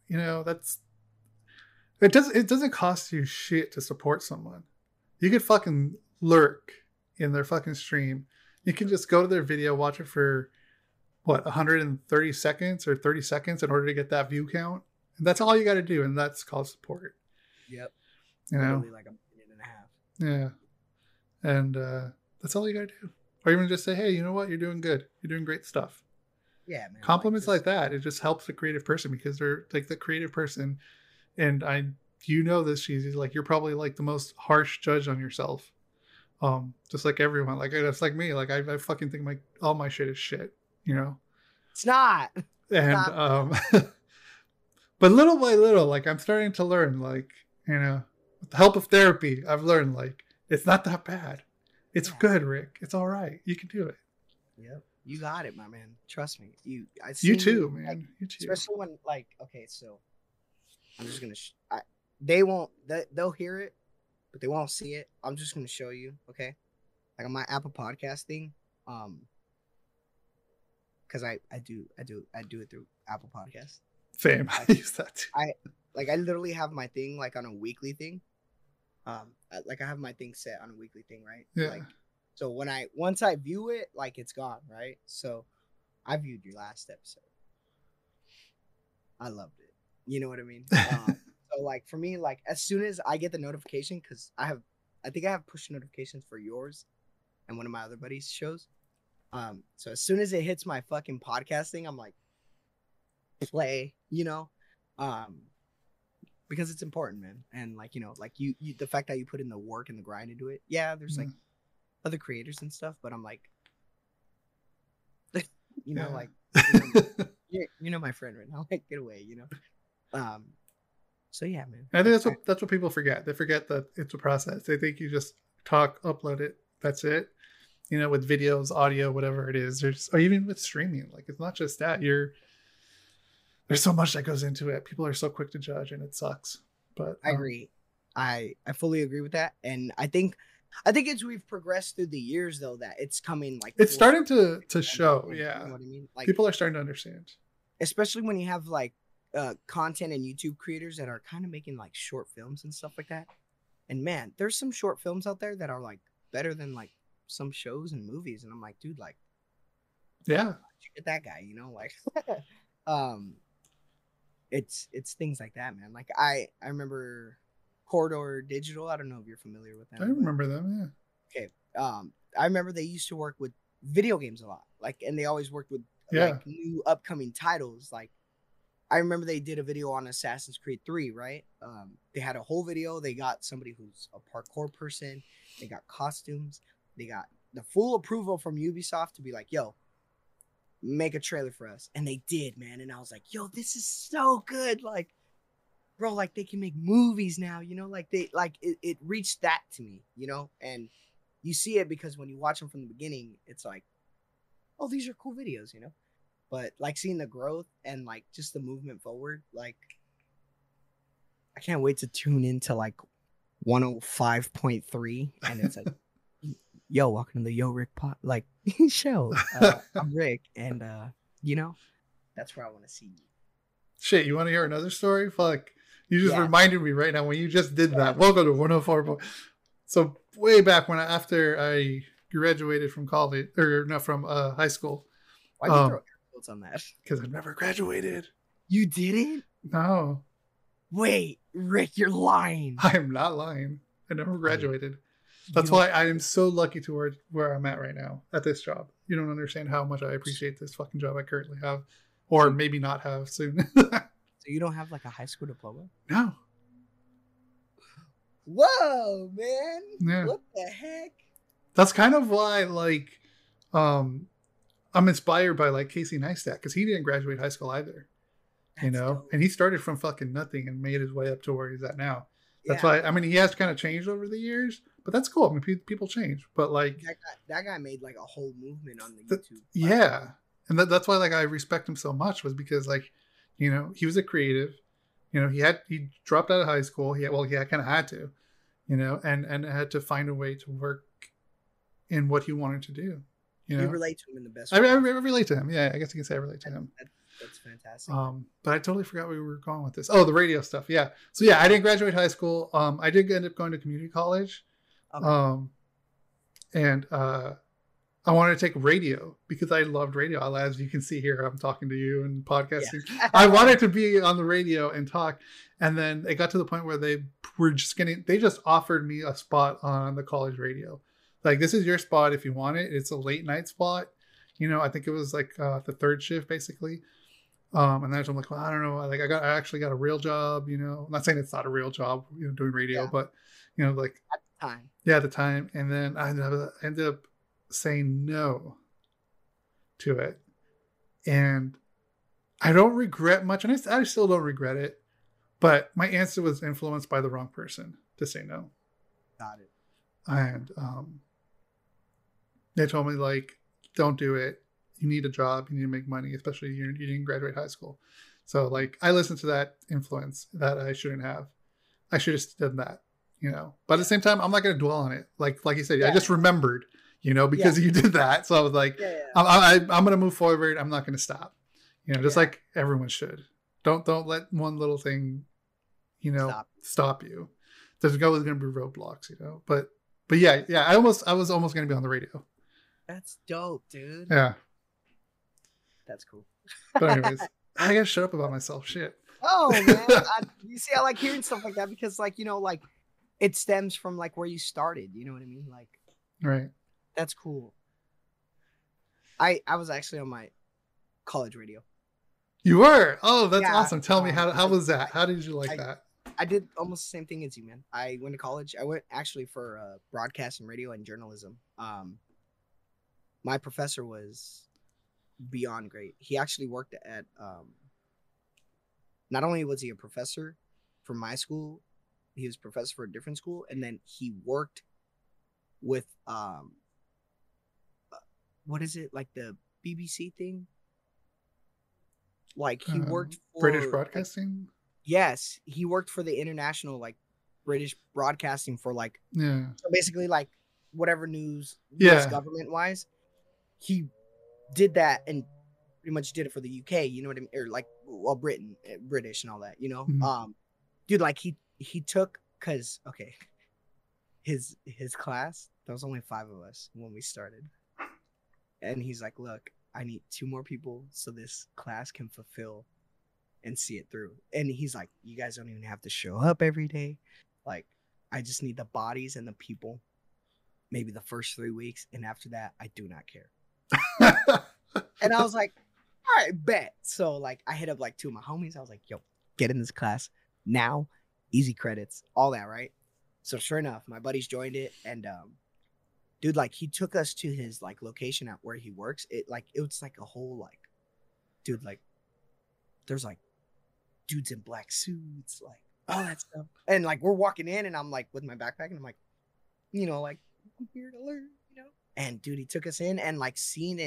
it doesn't cost you shit to support someone. You could fucking lurk in their fucking stream. You can just go to their video, watch it for 130 seconds or 30 seconds in order to get that view count. And that's all you got to do, and that's called support. Yep. Literally like a minute and a half. Yeah. And that's all you got to do. Or even just say, hey, you know what? You're doing good. You're doing great stuff. Yeah, man. Compliments like that, it just helps the creative person, because they're like the creative person. And this, Cheesy, like you're probably like the most harsh judge on yourself. Just like everyone, like it's like me, like I fucking think all my shit is shit, It's not. And but little by little, like I'm starting to learn, like with the help of therapy, I've learned like it's not that bad. It's good, Rick. It's all right. You can do it. Yep. You got it, my man. Trust me. You too, man. Like, you too. Especially when, like, okay, so I'm just gonna. They'll hear it, but they won't see it. I'm just gonna show you, okay? Like on my Apple Podcast thing, because I do it through Apple Podcast. Same. I use that too. I literally have my thing like on a weekly thing. I have my thing set on a weekly thing, right? Yeah. Like, so once I view it, like it's gone, right? So I viewed your last episode. I loved it. You know what I mean? So like for me, like as soon as I get the notification, because I think I have push notifications for yours and one of my other buddies' shows. So as soon as it hits my fucking podcasting, I'm like, play, because it's important, man. And like, like you the fact that you put in the work and the grind into it. Yeah, there's like other creators and stuff, but I'm like, like, my friend right now, like, get away, So yeah, man. I think that's what people forget. They forget that it's a process. They think you just talk, upload it, that's it. With videos, audio, whatever it is. Or even with streaming, like it's not just that. There's so much that goes into it. People are so quick to judge, and it sucks. But I agree. I fully agree with that, and I think as we've progressed through the years, though, that it's coming like it's starting to show. Yeah, you know what I mean. Like people are starting to understand, especially when you have like content and YouTube creators that are kind of making like short films and stuff like that. And man, there's some short films out there that are like better than like some shows and movies, and I'm like, dude, like, yeah, get that guy, like, it's things like that, man. Like I remember Corridor Digital. I don't know if you're familiar with them. I remember them, yeah. Okay. I remember they used to work with video games a lot, like, and they always worked with like new upcoming titles. Like I remember they did a video on Assassin's Creed 3, right? They had a whole video. They got somebody who's a parkour person. They got costumes. They got the full approval from Ubisoft to be like, yo, make a trailer for us. And they did, man. And I was like, yo, this is so good. Like, bro, like they can make movies now, like it reached that to me, and you see it because when you watch them from the beginning, it's like, oh, these are cool videos, but like seeing the growth and like just the movement forward, like I can't wait to tune into like 105.3 and it's like, yo, welcome to the Yo Rick like show. I'm Rick, and that's where I want to see you. Shit, you want to hear another story? Fuck, you just reminded me right now when you just did that. Welcome to 104. So way back when after I graduated from college from high school. Why'd you throw your quotes on that? Because I never graduated. You didn't? No. Wait, Rick, you're lying. I'm not lying. I never graduated. That's why I am so lucky to where I'm at right now at this job. You don't understand how much I appreciate this fucking job I currently have, or maybe not have soon. So you don't have like a high school diploma? No. Whoa, man. Yeah. What the heck? That's kind of why, like, I'm inspired by like Casey Neistat, because he didn't graduate high school either. That's dope. And he started from fucking nothing and made his way up to where he's at now. That's why, I mean, he has kind of changed over the years, but that's cool. I mean, people change, but like that guy made like a whole movement on the YouTube. Yeah. And that's why like I respect him so much, was because like, he was a creative, he dropped out of high school. He kind of had to, and had to find a way to work in what he wanted to do. You relate to him in the best way. I relate to him. Yeah. I guess you can say I relate to him. That's fantastic. But I totally forgot where we were going with this. Oh, the radio stuff. Yeah. So yeah, I didn't graduate high school. I did end up going to community college. Okay. And I wanted to take radio because I loved radio. As you can see here, I'm talking to you and podcasting. Yeah. I wanted to be on the radio and talk. And then it got to the point where they just offered me a spot on the college radio. Like, this is your spot if you want it. It's a late night spot. I think it was like the third shift basically. And then I'm like, well, I don't know. Like I actually got a real job, I'm not saying it's not a real job, doing radio, but like at the time. Yeah, at the time. And then I ended up saying no to it. And I don't regret much. And I still don't regret it, but my answer was influenced by the wrong person to say no. Got it. And they told me like, don't do it. You need a job. You need to make money, especially you didn't graduate high school. So like I listened to that influence that I shouldn't have. I should have done that, But at the same time, I'm not going to dwell on it. Like you said, I just remembered, because you did that. So I was like, I'm going to move forward. I'm not going to stop. Just like everyone should. Don't let one little thing, stop you. There's always going to be roadblocks, But yeah, I was almost going to be on the radio. That's dope, dude. Yeah. That's cool. But anyways, I gotta shut up about myself. Shit. Oh man, you see, I like hearing stuff like that because, like, like it stems from like where you started. You know what I mean? Like, right. That's cool. I was actually on my college radio. You were? Oh, that's Yeah. awesome. Tell me, how was that? How did you like I, that? I did almost the same thing as you, man. I went to college. I went actually for broadcast and radio and journalism. My professor was beyond great. He actually worked at not only was he a professor for my school, he was a professor for a different school, and then he worked with what is it, like the BBC thing? Like he worked British for like, Broadcasting? yes, he worked for the international like British Broadcasting for like, Yeah. so basically like whatever news US Yeah. government wise. He did that and pretty much did it for the UK, you know what I mean? Or like, well, Britain, British and all that, you know? Mhm. Dude, like he took, cause okay, his class, there was only 5 of us when we started. And he's like, look, I need 2 more people so this class can fulfill and see it through. And he's like, you guys don't even have to show up every day. Like, I just need the bodies and the people, maybe the first 3 weeks. And after that, I do not care. And I was like, all right, bet. So like I hit up like 2 of my homies. I was like, yo, get in this class now, easy credits, all that, right? So sure enough, my buddies joined it, and dude, like he took us to his like location at where he works. It was like a whole like, dude, like there's like dudes in black suits, like all that stuff. And like we're walking in, and I'm like with my backpack, and I'm like, you know, like I'm here to learn, you know. And dude, he took us in, and like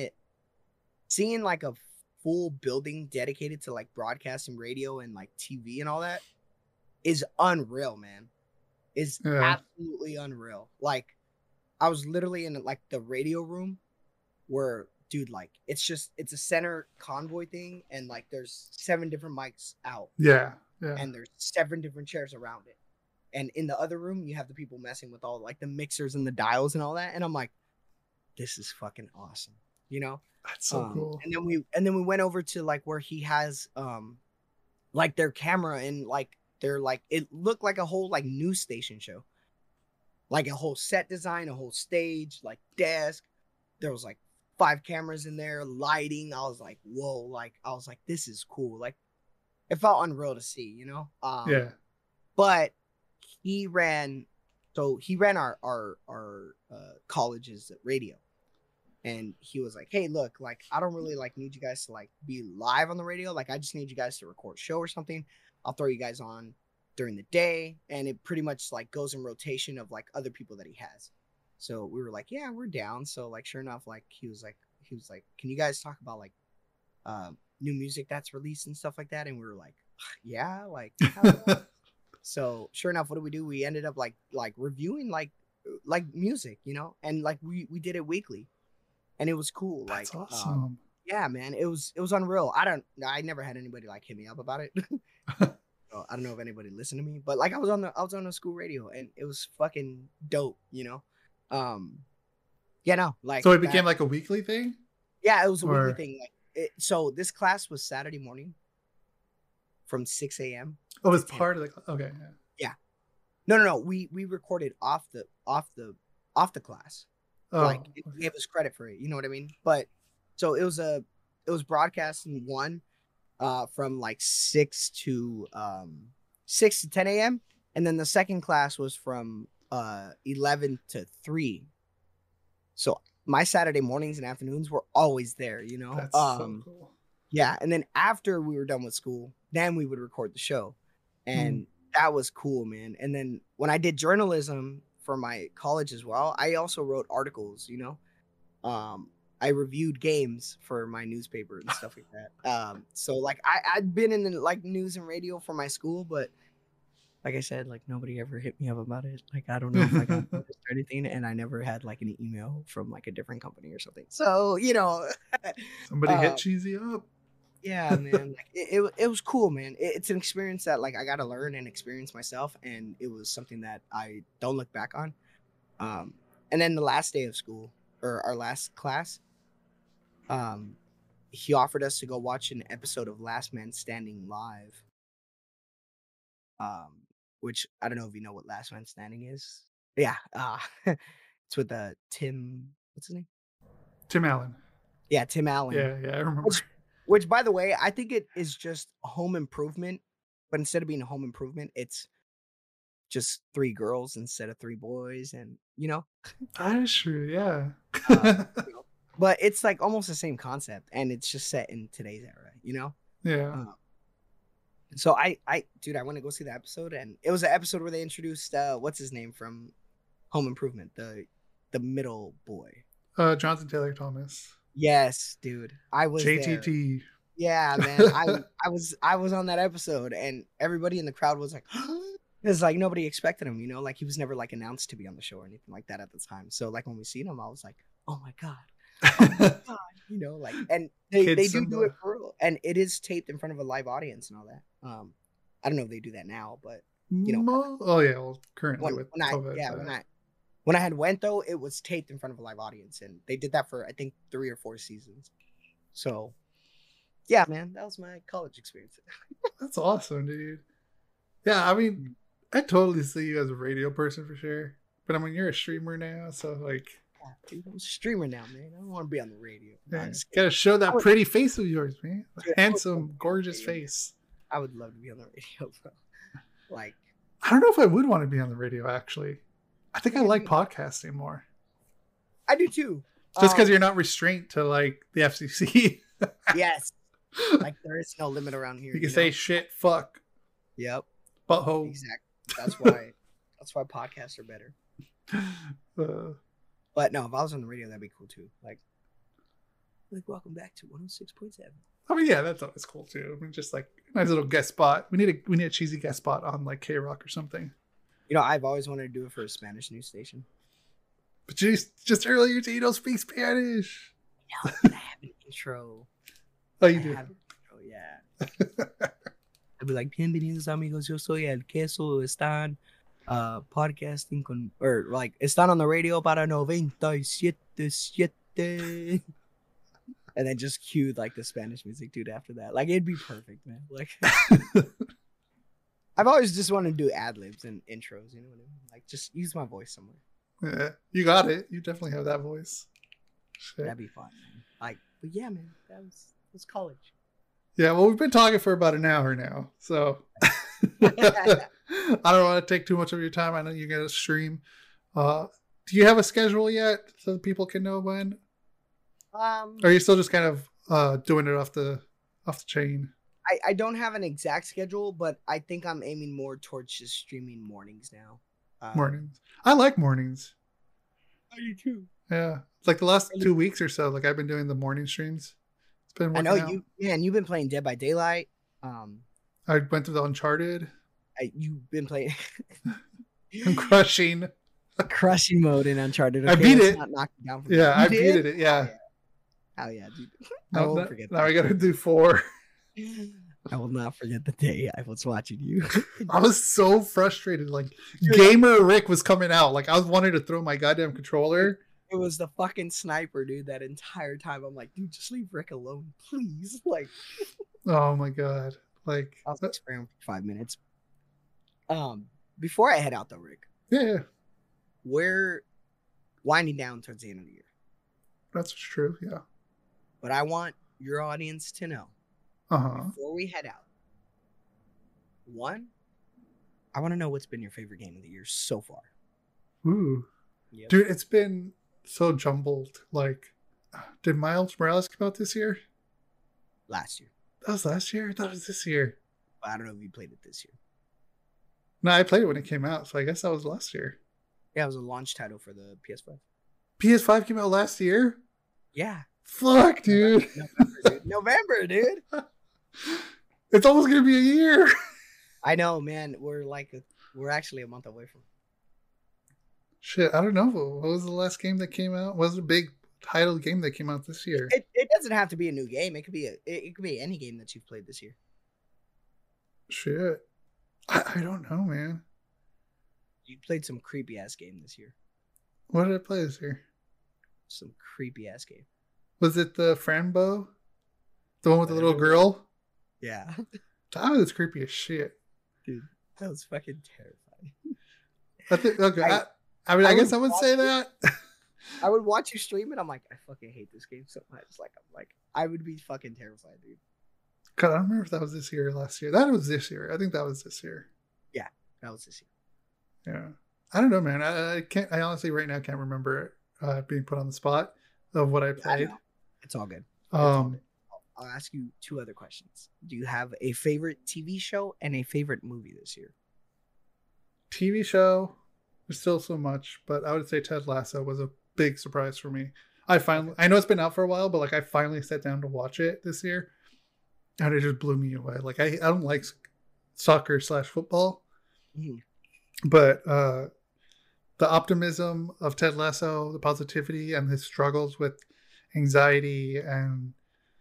seeing like a full building dedicated to like broadcasting, radio, and like TV and all that is unreal, man. Is Yeah. absolutely unreal. Like I was literally in like the radio room where, dude, like it's a center convoy thing, and like there's 7 different mics out, Yeah. Yeah. and there's 7 different chairs around it. And in the other room, you have the people messing with all like the mixers and the dials and all that. And I'm like, this is fucking awesome, you know? That's so cool. And then we went over to like where he has like their camera, and like they're like, it looked like a whole like news station show. Like a whole set design, a whole stage, like desk. There was like 5 cameras in there, lighting. I was like, whoa, like I was like, this is cool. Like it felt unreal to see, you know? Yeah. But he ran our college's radio. And he was like, hey, look, like I don't really like need you guys to like be live on the radio. Like I just need you guys to record a show or something. I'll throw you guys on during the day, and it pretty much like goes in rotation of like other people that he has. So we were like, yeah, we're down. So like sure enough, like he was like, can you guys talk about like new music that's released and stuff like that? And we were like, yeah, like so sure enough, what did we do? We ended up like reviewing like music, you know, and like we did it weekly, and it was cool. That's Like awesome. yeah, man, it was unreal. I never had anybody like hit me up about it. So I don't know if anybody listened to me, but like I was on the school radio, and it was fucking dope, you know. Yeah, no, like So it became like a weekly thing? yeah, it was a Or weekly thing. Like so this class was Saturday morning from 6 a.m. oh, it was to 10. part of the okay. Yeah. No. We recorded off the class. Oh, Like it gave us credit for it. You know what I mean? But so it was broadcasting one from like 6 to 10 a.m. And then the second class was from 11 to 3. So my Saturday mornings and afternoons were always there, you know? that's so cool. Yeah. And then after we were done with school, then we would record the show. And that was cool, man. And then when I did journalism for my college as well, I also wrote articles, you know? I reviewed games for my newspaper and stuff like that. So like I'd been in the like news and radio for my school, but like I said, like nobody ever hit me up about it. Like I don't know if I got noticed or anything, and I never had like an email from like a different company or something. So you know, Somebody hit Cheesy up. yeah, man, like it was cool, man. It's an experience that like I got to learn and experience myself, and it was something that I don't look back on. And then the last day of school, or our last class, he offered us to go watch an episode of Last Man Standing live. Which I don't know if you know what Last Man Standing is. Yeah, it's with Tim. What's his name? Tim Allen. Yeah, Tim Allen. Yeah, I remember. Which, by the way, I think it is just Home Improvement, but instead of being Home Improvement, it's just 3 girls instead of 3 boys, and That is true. Yeah. you know, but it's like almost the same concept, and it's just set in today's era. Yeah. So dude, I want to go see the episode, and it was an episode where they introduced what's his name from Home Improvement, the middle boy. Jonathan Taylor Thomas. Yes, dude, I was JTT. there. Yeah, man, I was on that episode, and everybody in the crowd was like, it's like nobody expected him, like he was never like announced to be on the show or anything like that at the time. So like when we seen him, I was like, oh my god. Like, and they do it for real, and it is taped in front of a live audience and all that. I don't know if they do that now, but oh yeah, well, currently with COVID, when I had went though, it was taped in front of a live audience, and they did that for I think 3 or 4 seasons. So yeah, man, that was my college experience. That's awesome, dude. Yeah, I mean, I totally see you as a radio person for sure, but I mean, you're a streamer now, so like. Dude, I'm a streamer now, man. I don't want to be on the radio. Man, gotta show that pretty face of yours, man. Dude, handsome, gorgeous face. I would love to be on the radio, bro. Like, I don't know if I would want to be on the radio, actually. I think I like podcasting more. I do too. Just because you're not restrained to like the FCC. Yes. Like there is no limit around here. You can say shit, fuck. Yep. Butthole. Exactly. That's why podcasts are better. But no, if I was on the radio, that'd be cool too. Like welcome back to 106.7. I mean, yeah, that's always cool too. I mean, just like a nice little guest spot. We need a cheesy guest spot on like K-Rock or something. I've always wanted to do it for a Spanish news station. But just earlier, you don't speak Spanish. No, but I have an intro. Oh, you do? Yeah. I'd be like, bienvenidos amigos, yo soy el queso, están podcasting con, or like, están on the radio para 97.7. And then just cue like the Spanish music, dude, after that. Like, it'd be perfect, man. Like, I've always just wanted to do ad-libs and intros, you know what I mean? Like, just use my voice somewhere. Yeah, you got it. You definitely have that voice. Shit. That'd be fun, man. Like, but yeah, man, that was college. Yeah, well, we've been talking for about an hour now, so I don't want to take too much of your time. I know you got to stream. Do you have a schedule yet so that people can know when? Or are you still just kind of doing it off the chain? I don't have an exact schedule, but I think I'm aiming more towards just streaming mornings now. Mornings. I like mornings. I do too. Yeah, it's like the last 2 weeks or so. Like I've been doing the morning streams. It's been. I know out. And you've been playing Dead by Daylight. I went to the Uncharted. You've been playing. I'm crushing mode in Uncharted. Okay? I beat it. Not knocked down from I beat it. Yeah. Hell yeah, dude. I won't forget. Now I gotta do 4. I will not forget the day I was watching you. I was so frustrated. Like Gamer Rick was coming out. Like I was wanting to throw my goddamn controller. It was the fucking sniper, dude. That entire time, I'm like, dude, just leave Rick alone, please. Like, oh my god. Like I was experiencing for 5 minutes. Before I head out though, Rick. Yeah. We're winding down towards the end of the year. That's true. Yeah. But I want your audience to know. Before we head out, one, I want to know what's been your favorite game of the year so far. Ooh, yep. Dude, it's been so jumbled. Like, did Miles Morales come out this year? Last year. That was last year? I thought it was this year. I don't know if you played it this year. No, I played it when it came out, so I guess that was last year. Yeah, it was a launch title for the PS5. PS5 came out last year? Yeah. Fuck, dude. November, dude. It's almost gonna be a year. I know, man. We're actually a month away from. Shit, I don't know. What was the last game that came out? What was the big title game that came out this year? It doesn't have to be a new game. It could be any game that you've played this year. Shit, I don't know, man. You played some creepy ass game this year. What did I play this year? Some creepy ass game. Was it the Frambo? The one with the little girl? Yeah. That was creepy as shit. Dude, that was fucking terrifying. I think, okay, I guess I would say that. I would watch you stream it. I'm like, I fucking hate this game so much. Like, I would be fucking terrified, dude. God, I don't remember if that was this year or last year. That was this year. I think that was this year. Yeah, that was this year. Yeah. I don't know, man. I can't. I honestly right now can't remember being put on the spot of what I played. It's all good. All I'll ask you two other questions. Do you have a favorite TV show and a favorite movie this year? TV show, there's still so much, but I would say Ted Lasso was a big surprise for me. I know it's been out for a while, but like I finally sat down to watch it this year, and it just blew me away. Like I don't like soccer / football, but the optimism of Ted Lasso, the positivity, and his struggles with anxiety and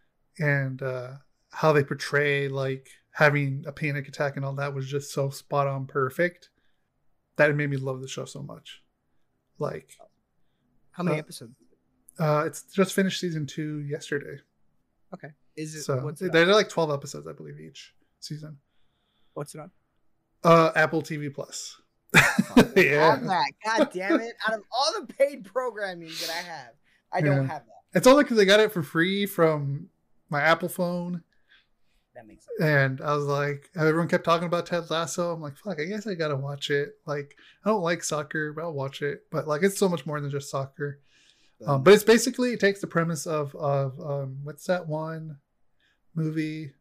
how they portray like having a panic attack and all that was just so spot on perfect that it made me love the show so much. Like, how many episodes? It's just finished season 2 yesterday. Okay. Is it so? They're like 12 episodes, I believe, each season. What's it on? Apple TV Plus. Yeah. God damn it! Out of all the paid programming that I have, I don't have that. It's only because I got it for free from my Apple phone. That makes sense. And I was like, everyone kept talking about Ted Lasso. I'm like, fuck, I guess I gotta watch it. Like, I don't like soccer, but I'll watch it. But like, it's so much more than just soccer. But it's basically, it takes the premise of what's that one movie?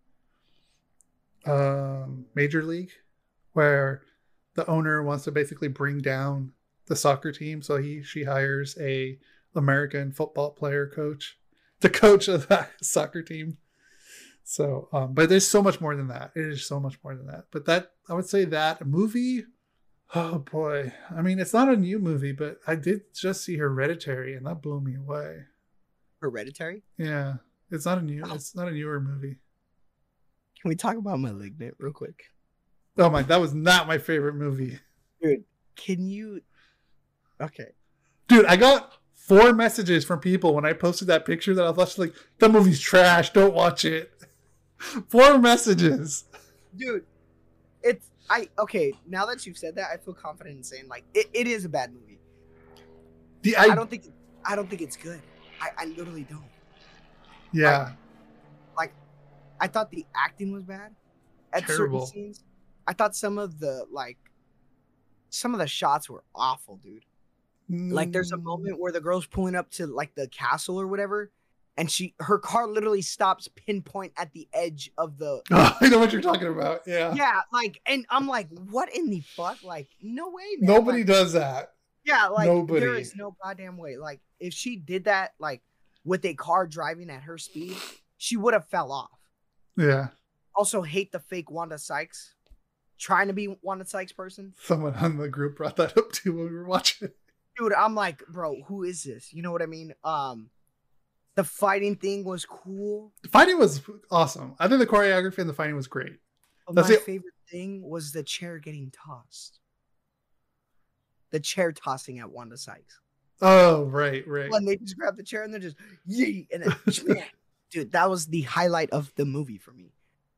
Major League, where the owner wants to basically bring down the soccer team, so she hires a American football player coach to coach of that soccer team. So, but there's so much more than that. It is so much more than that. But that, I would say that movie, oh boy. I mean, it's not a new movie, but I did just see Hereditary, and that blew me away. Hereditary? Yeah, it's not a newer movie. Can we talk about Malignant real quick? Oh my, that was not my favorite movie. Dude, can you... Okay. Dude, I got 4 messages from people when I posted that picture that I was like, that movie's trash, don't watch it. 4 messages. Dude, okay, now that you've said that, I feel confident in saying, like, it is a bad movie. I don't think it's good. I literally don't. Yeah. I thought the acting was bad at Terrible. certain scenes. I thought some of the shots were awful, dude. Like, there's a moment where the girl's pulling up to like the castle or whatever, and her car literally stops pinpoint at the edge of the. Oh, I know what you're talking about. Yeah. Yeah, like, and I'm like, what in the fuck? Like, no way, man. Nobody does that. Yeah, like, Nobody. There is no goddamn way. Like, if she did that, like, with a car driving at her speed, she would have fell off. Yeah. Also, hate the fake Wanda Sykes. Trying to be Wanda Sykes person. Someone on the group brought that up too when we were watching it. Dude, I'm like, bro, who is this? You know what I mean? The fighting thing was cool. The fighting was awesome. I think the choreography and the fighting was great. But my favorite thing was the chair getting tossed. The chair tossing at Wanda Sykes. Oh, right. When they just grab the chair and they're just, yee, and then, dude, that was the highlight of the movie for me.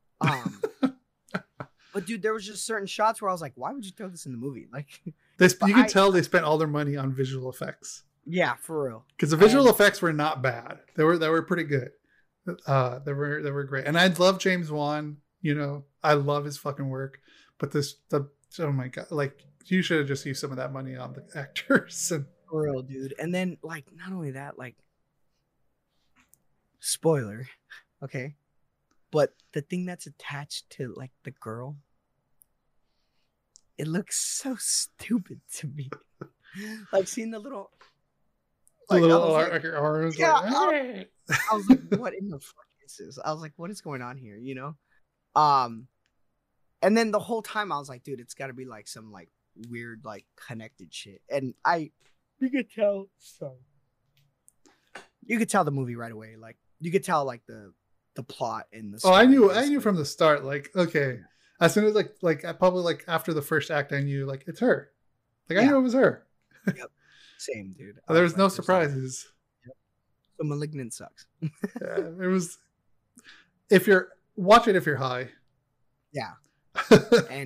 But dude, there was just certain shots where I was like, why would you throw this in the movie? Like, you could tell they spent all their money on visual effects. Yeah, for real. Because the visual effects were not bad. They were pretty good. They were great. And I love James Wan. You know, I love his fucking work. But oh my god, like, you should have just used some of that money on the actors. And for real, dude. And then, like, not only that, like, spoiler, okay, but the thing that's attached to, like, the girl, it looks so stupid to me. Like, seeing the little arms. Yeah, like, I was like, what in the fuck is this? I was like, what is going on here? You know? And then the whole time I was like, dude, it's got to be like some like weird like connected shit. And you could tell. Sorry. You could tell the movie right away. Like, you could tell like the plot and the. Oh, I knew from the start. Like, okay, as soon as like I probably like after the first act, I knew like it's her. Like, I knew it was her. Yep. Same, dude. There was no surprises. Yep. So Malignant sucks. Yeah, it was. Watch it if you're high. Yeah. And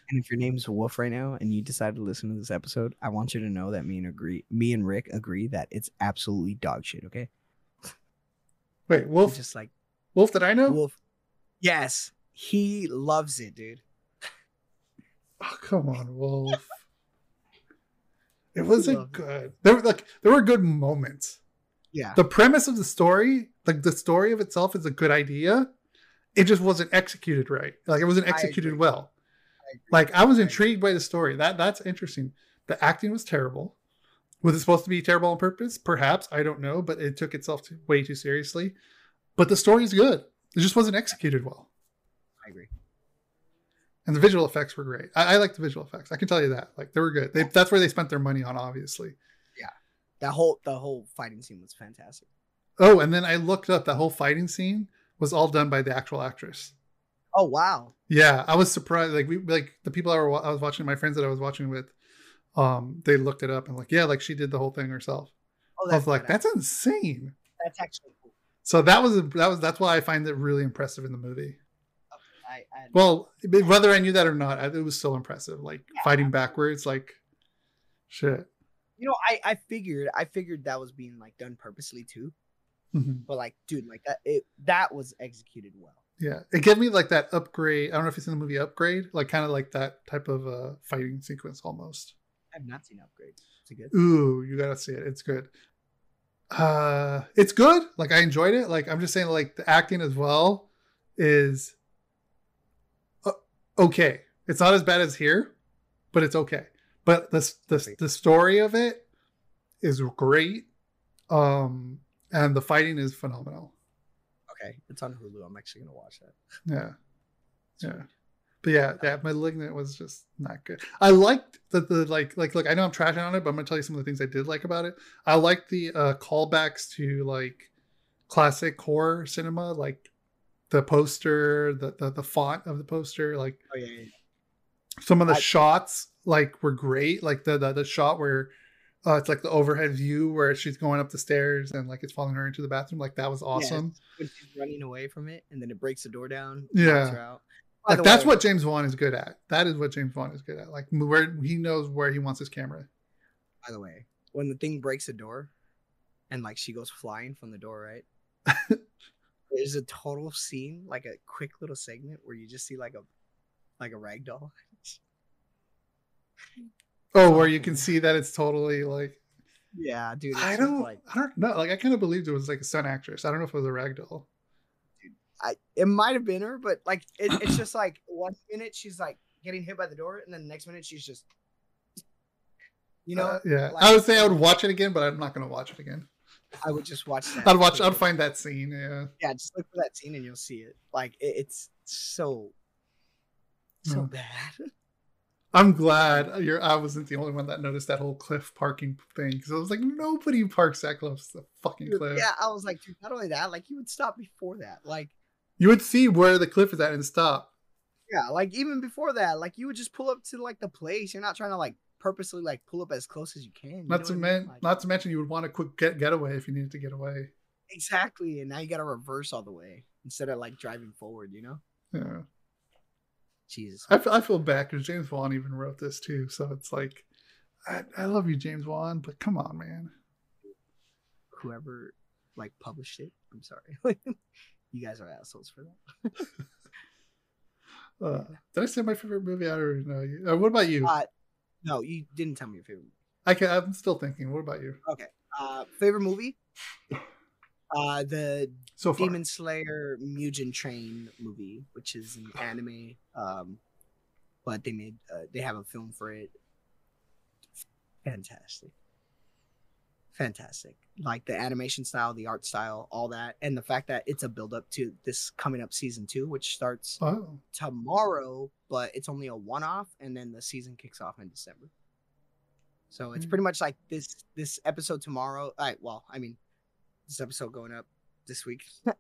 And if your name's Wolf right now and you decide to listen to this episode, I want you to know that me and Rick agree that it's absolutely dog shit, okay? Wait, We're Wolf? just like, Wolf that I know? Wolf. Yes, he loves it, dude. Oh, come on, Wolf. It He wasn't loved it. good. There were good moments. Yeah. The premise of the story, like the story of itself, is a good idea. It just wasn't executed right. Like it wasn't executed well. Like I was intrigued by the story. That's interesting. The acting was terrible. Was it supposed to be terrible on purpose? Perhaps. I don't know, but it took itself way too seriously. But the story is good. It just wasn't executed well. I agree. And the visual effects were great. I like the visual effects. I can tell you that. Like they were good. That's where they spent their money on, obviously. Yeah. The whole fighting scene was fantastic. Oh, and then I looked up that whole fighting scene was all done by the actual actress. Oh wow. Yeah, I was surprised. Like the people I was watching, my friends that I was watching with, they looked it up and like, yeah, like she did the whole thing herself. Oh, I was like, that's insane. That's actually cool. So that's why I find it really impressive in the movie. I Well, whether I knew that or not, it was still impressive. Like fighting backwards, like shit. You know, I figured that was being like done purposely too. Mm-hmm. But like, dude, like that was executed well. Yeah, it gave me like that Upgrade. I don't know if it's in the movie Upgrade, like kind of like that type of fighting sequence almost. I've not seen Upgrade. Is it good? Ooh, you gotta see it. It's good. It's good. Like I enjoyed it. Like I'm just saying, like the acting as well is okay. It's not as bad as here, but it's okay. But the story of it is great. And the fighting is phenomenal. Okay, it's on Hulu. I'm actually gonna watch that. Yeah. But yeah, Malignant was just not good. I liked the like look, I know I'm trashing on it, but I'm gonna tell you some of the things I did like about it. I liked the callbacks to like classic horror cinema, like the poster, the font of the poster, like some of the shots like were great. Like the shot where it's like the overhead view where she's going up the stairs and like it's following her into the bathroom. Like that was awesome. When she's running away from it and then it breaks the door down. Yeah. Her out. Like that's what James Wan is good at. That is what James Wan is good at. Like where he knows where he wants his camera. By the way, when the thing breaks the door and like she goes flying from the door, right? There's a total scene, like a quick little segment where you just see like a rag doll. Oh, where you can see that it's totally like. Yeah, dude. I don't know. Like I kind of believed it was like a stunt actress. I don't know if it was a rag doll. Dude, it might have been her, but like it's just like 1 minute she's like getting hit by the door, and then the next minute she's just, you know. Yeah, like, I would say I would watch it again, but I'm not gonna watch it again. I would just watch that. I'd find that scene. Yeah. Yeah, just look for that scene and you'll see it. Like it's so bad. I'm glad I wasn't the only one that noticed that whole cliff parking thing, because I was like, nobody parks that close to the fucking cliff. Yeah, I was like, dude, not only that, like you would stop before that. Like you would see where the cliff is at and stop. Yeah, like even before that, like you would just pull up to like the place. You're not trying to like purposely like pull up as close as you can. Not to mention you would want a quick getaway if you needed to get away. Exactly, and now you got to reverse all the way instead of like driving forward. You know. Yeah. Jesus. I feel bad because James Wan even wrote this too, so it's like, I love you, James Wan, but come on, man. Whoever like published it, I'm sorry. You guys are assholes for that. Did I say my favorite movie? I don't know. What about you? No, you didn't tell me your favorite movie. I'm still thinking. What about you? Okay. Favorite movie? The so far. Demon Slayer Mugen Train movie, which is an anime. But they have a film for it. Fantastic. Like the animation style, the art style, all that, and the fact that it's a build up to this coming up season 2, which starts tomorrow, but it's only a one-off, and then the season kicks off in December. So it's pretty much like this episode tomorrow. This episode going up this week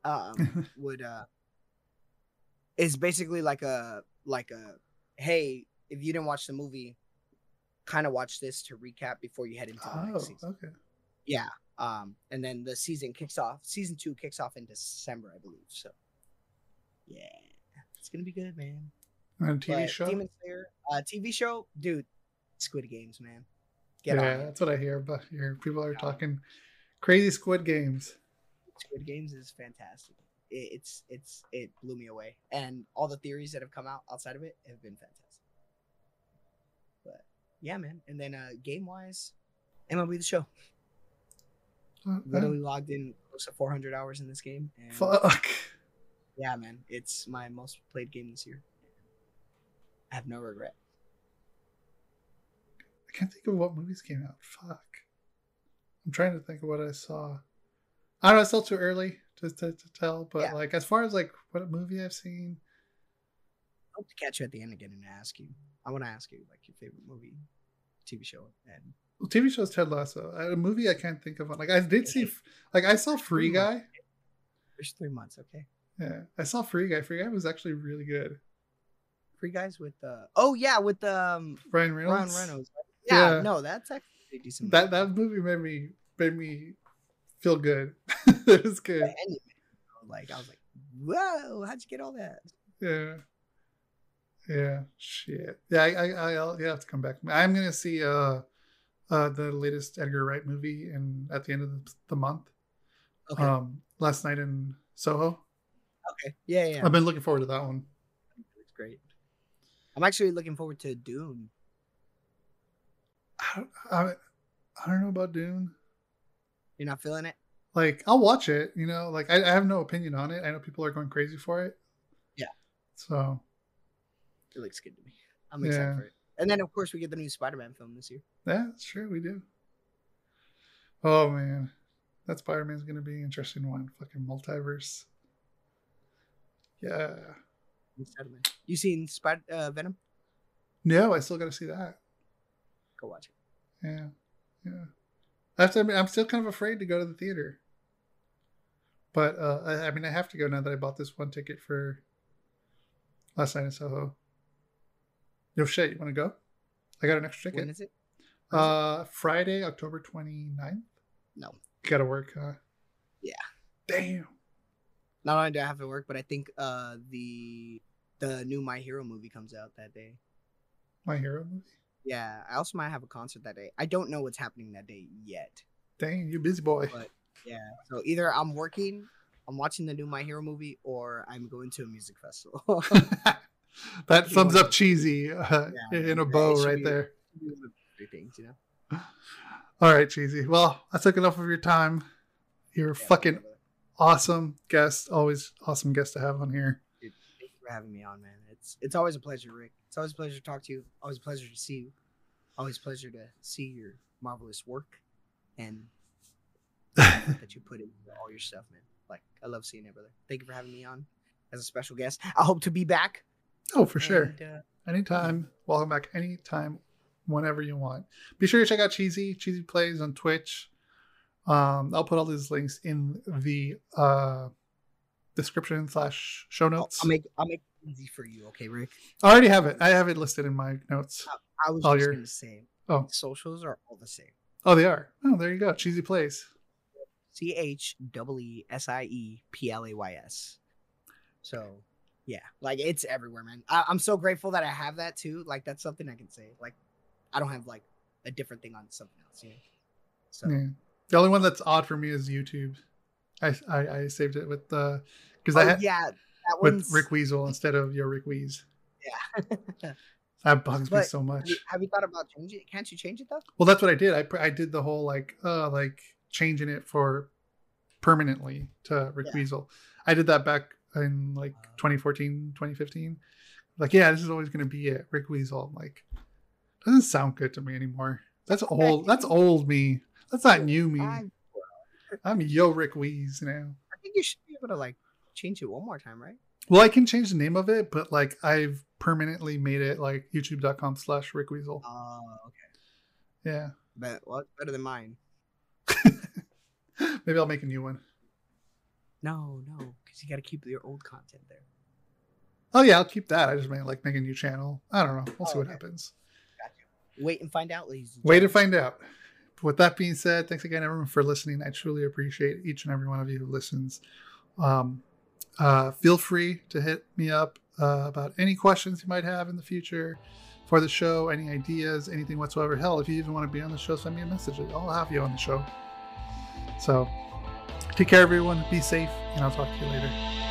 is basically like a hey, if you didn't watch the movie, kind of watch this to recap before you head into the next season. Okay. Yeah. And then the season 2 kicks off in December, I believe. So yeah, it's gonna be good, man. And a TV But show? Demon Slayer, TV show, dude, Squid Games, man. Get Yeah, on it. that's what I hear. But here, people are talking crazy Squid Games. Squid Games is fantastic. It blew me away, and all the theories that have come out outside of it have been fantastic. But yeah, man. And then game wise, MLB The Show. Literally logged in close to 400 hours in this game. And Fuck. yeah, man, it's my most played game this year. I have no regret. I can't think of what movies came out. Fuck. I'm trying to think of what I saw. I don't know, it's still too early to tell, but Yeah. like as far as like what movie I've seen, I hope to catch you at the end again and ask you. I want to ask you like your favorite movie, TV show, and well, TV shows Ted Lasso. A movie I can't think of. Like I did see, like I saw Free Guy. There's 3 months, okay. Yeah, I saw Free Guy. Free Guy was actually really good. Free Guys with oh yeah, with Ryan Ryan Reynolds. Reynolds. Yeah, Yeah. no, that's actually a pretty decent. That movie made me feel good. It was good. And, like I was like, whoa, how'd you get all that? Yeah. Shit. Yeah, I'll have to come back. I'm gonna see the latest Edgar Wright movie at the end of the month. Okay. Last Night in Soho. Okay. Yeah. I've been looking forward to that one. It's great. I'm actually looking forward to Dune. I don't know about Dune. You're not feeling it? Like, I'll watch it, like I have no opinion on it. I know people are going crazy for it. Yeah. So it looks good to me. I'm excited for it. And then of course we get the new Spider-Man film this year. Yeah, that's true. We do. Oh man. That Spider-Man's gonna be an interesting one. Fucking multiverse. Yeah. You seen Venom? No, I still gotta see that. Go watch it. Yeah. I have to admit, I'm still kind of afraid to go to the theater. But I have to go now that I bought this one ticket for Last Night in Soho. No shit, you want to go? I got an extra ticket. When is it? Friday, October 29th. No. You gotta work, huh? Yeah. Damn. Not only do I have to work, but I think the new My Hero movie comes out that day. My Hero movie? Yeah, I also might have a concert that day. I don't know what's happening that day yet. Dang, you busy boy. But yeah, so either I'm working, I'm watching the new My Hero movie, or I'm going to a music festival. That sums up Cheesy in a bow right there. Three things, All right, Cheesy. Well, I took enough of your time. You're a fucking awesome guest. Always awesome guest to have on here. Dude, thank you for having me on, man. It's always a pleasure, Rick. It's always a pleasure to talk to you. Always a pleasure to see you. Always a pleasure to see your marvelous work and that you put into all your stuff, man. Like, I love seeing it, brother. Thank you for having me on as a special guest. I hope to be back. Oh, for sure. Anytime. Welcome back anytime, whenever you want. Be sure to check out Cheesy. Cheesy Plays on Twitch. I'll put all these links in the description / show notes. I'll make it easy for you, okay, Rick? I already have it. I have it listed in my notes. I was just going to say, socials are all the same. Oh, they are. Oh, there you go. Cheesy Plays. CHEESIEPLAYS. So, yeah, like it's everywhere, man. I'm so grateful that I have that too. Like, that's something I can say. Like, I don't have like a different thing on something else, So, yeah. The only one that's odd for me is YouTube. I saved it with because with Rick Weasel instead of your Rick Weeze. Yeah. That bugs me so much. Have you thought about changing it? Can't you change it though? Well, that's what I did. I did the whole like changing it for permanently to Rick Weasel. I did that back in like 2014, 2015. Like, yeah, this is always going to be it. Rick Weasel. Like, doesn't sound good to me anymore. That's old. That's old me. That's not new me. I'm Yo Rick Weeze now. I think you should be able to like change it one more time, right? Well, I can change the name of it, but like I've permanently made it like youtube.com/Rick Weasel. Oh, okay. Yeah. But it's better than mine. Maybe I'll make a new one. No, because you got to keep your old content there. Oh yeah, I'll keep that. I just make a new channel. I don't know. We'll see what happens. Gotcha. Wait and find out, ladies. Wait and find out. With that being said, thanks again, everyone, for listening. I truly appreciate each and every one of you who listens. Feel free to hit me up about any questions you might have in the future for the show, any ideas, anything whatsoever. Hell, if you even want to be on the show, send me a message. I'll have you on the show. So take care, everyone. Be safe, and I'll talk to you later.